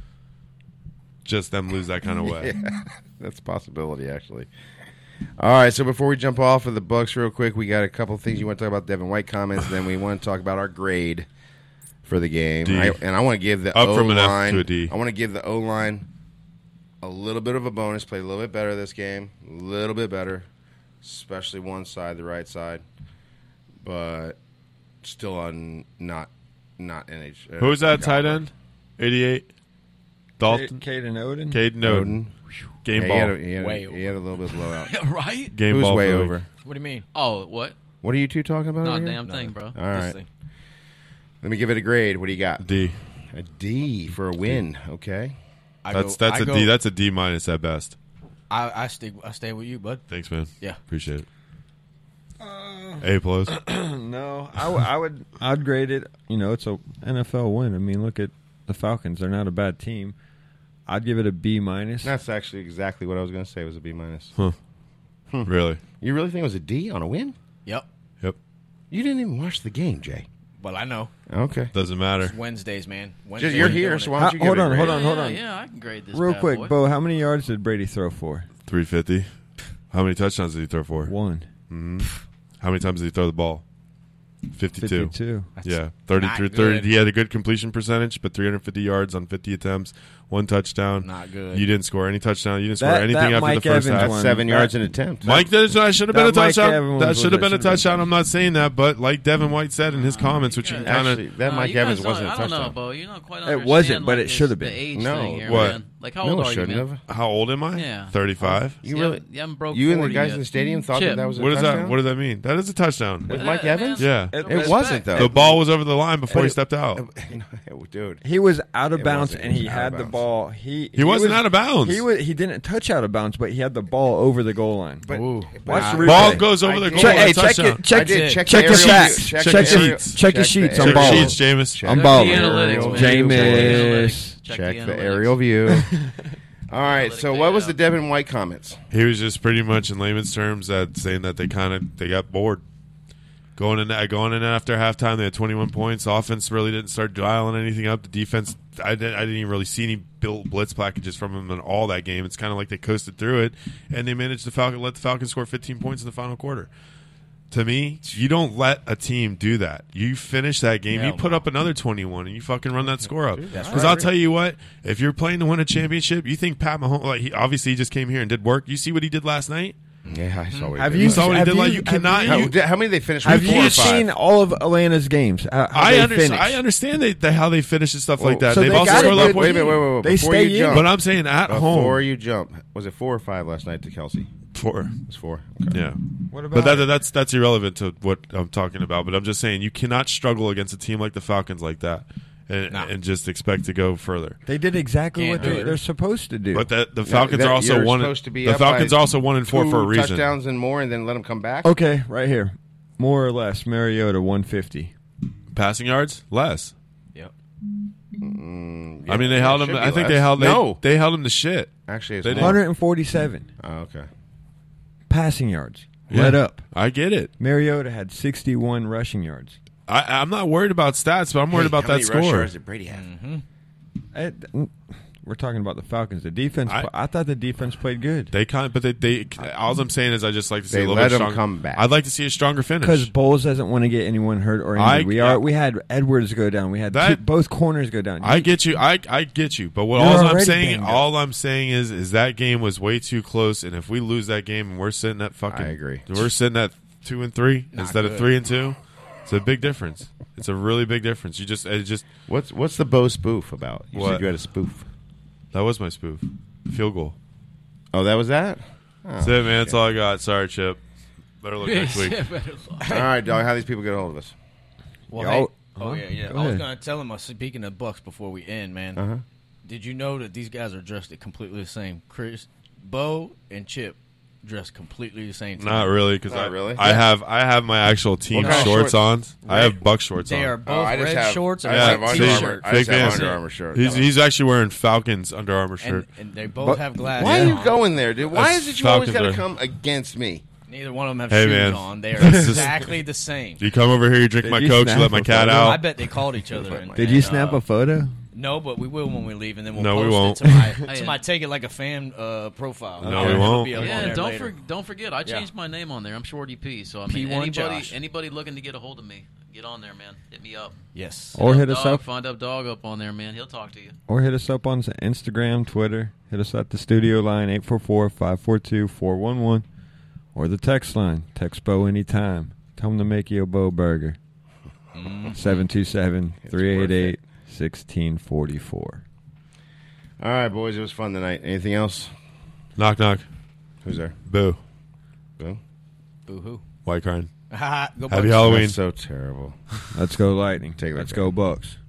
Just them lose that kind of way. Yeah, that's a possibility, actually. All right, so before we jump off of the Bucks real quick, we got a couple of things you want to talk about Devin White comments, then we want to talk about our grade for the game. D. I, and I want to give the Up from an F O-line, to a D. I want to give the O-line a little bit of a bonus, played a little bit better this game, a little bit better, especially one side, the right side, but still on not not N H. Uh, Who was that tight caliber. end? eighty-eight? Dalton? Caden Oden. Caden Oden. Game Yeah, ball. he, had a, he, had Way a, he had a little bit of blowout. right? Game Who's ball way for the- over? What do you mean? Oh, what? What are you two talking about? Not a over here? damn thing, bro. All This right. thing. Let me give it a grade. What do you got? D. A D for a win. Okay. I That's go, that's I a go, D. That's a D minus at best. I, I stick. I stay with you, bud. Thanks, man. Yeah. Appreciate it. A plus. No, I, w- I would. I'd grade it. You know, it's a N F L win. I mean, look at the Falcons. They're not a bad team. I'd give it a B minus. That's actually exactly what I was going to say was a B minus. Huh. Really? You really think it was a D on a win? Yep. Yep. You didn't even watch the game, Jay. Well, I know. Okay. Doesn't matter. It's Wednesdays, man. Wednesdays Just, you're we're here, doing so it. why don't you Uh, give hold it a on, grade? hold on, hold yeah, on. Yeah, I can grade this Real bad quick, boy. Bo, how many yards did Brady throw for? three fifty. How many touchdowns did he throw for? One. Mm-hmm. How many times did he throw the ball? fifty-two. fifty-two. Yeah, thirty not through good. thirty. He had a good completion percentage, but three hundred fifty yards on fifty attempts, one touchdown. Not good. You didn't score any touchdown. You didn't That- score anything that after Mike the first Evans half. one- Seven that- yards an attempt. Mike, that should have been a That Mike touchdown. Evans That was should have been a should've been touchdown. I'm not saying that, but like Devin White said in his comments, which you can kind Actually, of. that Uh, Mike you guys Evans don't- wasn't a I don't know, touchdown. Bo. You don't quite It understand. wasn't, but like, it this- should have been. The age No. thing here, What? Man. Like how No, old it are you, shouldn't man? have. How old am I? Yeah. thirty-five. You You really? haven't, you haven't broke You and the forty guys yet. in the stadium thought Chip. that that was a What does touchdown? that? What does that mean? That is a touchdown. With Uh, Mike man, Evans? Yeah. It- It wasn't though. The ball was over the line before But he it- stepped out. Dude. He was out of It bounds, wasn't. and He he was out had of the bounds. ball. He He wasn't was, out of bounds. He was. He didn't touch out of bounds, but he had the ball over the goal line. But, Ooh. but Watch I- the replay. Ball goes over I the did- goal. Check, line, hey, check touchdown. it. Check I did it. check Check the the aerial stats. view- Check, check the the sheets. aerial- Check the check sheets. the I'm Check balling. sheets, Jameis. Check I'm the balling. aerial Analytics, view. man. Jameis. Check Check the the analytics. aerial view. All right. Analytic So, data. what was the Devin White comments? He was just pretty much in layman's terms that saying that they kind of they got bored. Going in, going in after halftime, they had twenty-one points. Offense really didn't start dialing anything up. The defense, I didn't, I didn't even really see any built blitz packages from them in all that game. It's kind of like they coasted through it, and they managed to Falcon let the Falcons score fifteen points in the final quarter. To me, you don't let a team do that. You finish that game, Hell you put no. up another twenty-one, and you fucking run that score up. that's Because right. I'll tell you what, if you're playing to win a championship, you think Pat Mahomes, like he obviously he just came here and did work. You see what he did last night? Yeah, I saw what he Have did. you You saw what he have did. Like you- you have cannot. How, you- did- how many did they finish? Have with? Four you or five? seen all of Atlanta's games? How, how I, they under, finished? I understand they, they, how they finish and stuff like that. so They've they also got scored a a lot good- of Wait a points. minute, wait, wait, wait. They Before stay you in. jump, But I'm saying at before home. you jump, was it four or five last night to Kelsey? Four. It was four. Okay. Yeah. What about But that, that's that's irrelevant to what I'm talking about. But I'm just saying you cannot struggle against a team like the Falcons like that and, No. and just expect to go further. They did exactly Can't what do they, it. they're supposed to do. But that the Falcons that- are also you're one. supposed to be The up Falcons by are also one and four Two for a reason. touchdowns and more, and then let them come back. Okay, right here. More or less, Mariota one fifty. Passing yards less. Yep. Mm, I mean, they yeah, held it him. should be I think less. they held. They, No, they held him to shit. actually, it's They more. didn't. one hundred forty-seven Oh, okay. passing yards. Yeah. Let up. I get it. Mariota had sixty-one rushing yards. I, I'm not worried about stats, but I'm worried Hey, about how that many rush score. yards did Brady have? It- we're talking about the Falcons. The defense. I- I, I thought the defense played good They kind, but they, they. All I'm saying is, I just like to see They a little let bit 'em stronger. come back. I'd like to see a stronger finish. because Bowles doesn't want to get anyone hurt or injured. I- we are. We had Edwards go down. We had That- two, both corners go down. I get you. I I get you. But what You're all I'm already saying, banged up. all I'm saying is, is that game was way too close. And if we lose that game, and we're sitting at fucking, I agree. We're sitting at two and three Not instead of good. three and two. It's a big difference. It's a really big difference. You just, it just What's what's the Bo spoof about? You What? said you had a spoof. that was my spoof. Field goal. Oh, that was that. Oh, That's it, man. That's all I got. Sorry, Chip. Better look next week. all right, dog. How these people get a hold of us? Well, Y'all- hey, huh? oh yeah, yeah. Go I was ahead. gonna tell him. uh, Speaking of Bucks, before we end, man, Uh huh. did you know that these guys are dressed completely the same? Chris, Bo, and Chip dressed completely the same. tonight. Not really, because Not I, really? I have I have my actual team What kind of shorts, shorts? on. I have Buck shorts They on. are Oh, both I just red have- shorts I and just Yeah, have white Under t-shirt. Armour. I Fake just have fans. Under Armour shirt. He's he's actually wearing Falcons Under Armour shirt. And, and they both But have glasses. why are you on. going there, dude? Why That's is it you always Falcons got to are- come against me? Neither one of them have Hey, shoes man. on. They are This is- exactly the same. You come over here, you drink Did my you Coke, you snap let my a cat photo? out. I bet they called each other. And, Did you and, snap uh, a photo? No, but we will when we leave, and then we'll No, we post won't. it to my, Hey, to my Take It Like a Fan uh, profile. No, Okay. we It'll won't. be up on Yeah, there don't later. for, don't forget. I Yeah. changed my name on there. I'm Shorty P. So I P mean, one anybody Josh. anybody looking to get a hold of me, get on there, man. Hit me up. Yes. Or Find hit up us dog, up. Find up dog up on there, man. He'll talk to you. Or hit us up on Instagram, Twitter. Hit us at the studio line, eight four four, five four two, four one one. Or the text line. Text Bo anytime. Tell him to make you a Bo burger. seven two seven, three eight eight, one six four four. All right, boys. It was fun tonight. Anything else? Knock knock. Who's there? Boo. Bill? Boo-hoo. White Card. Go Happy Bucks. Halloween. That's so terrible. Let's go Lightning. Take it Let's back. go Bucks.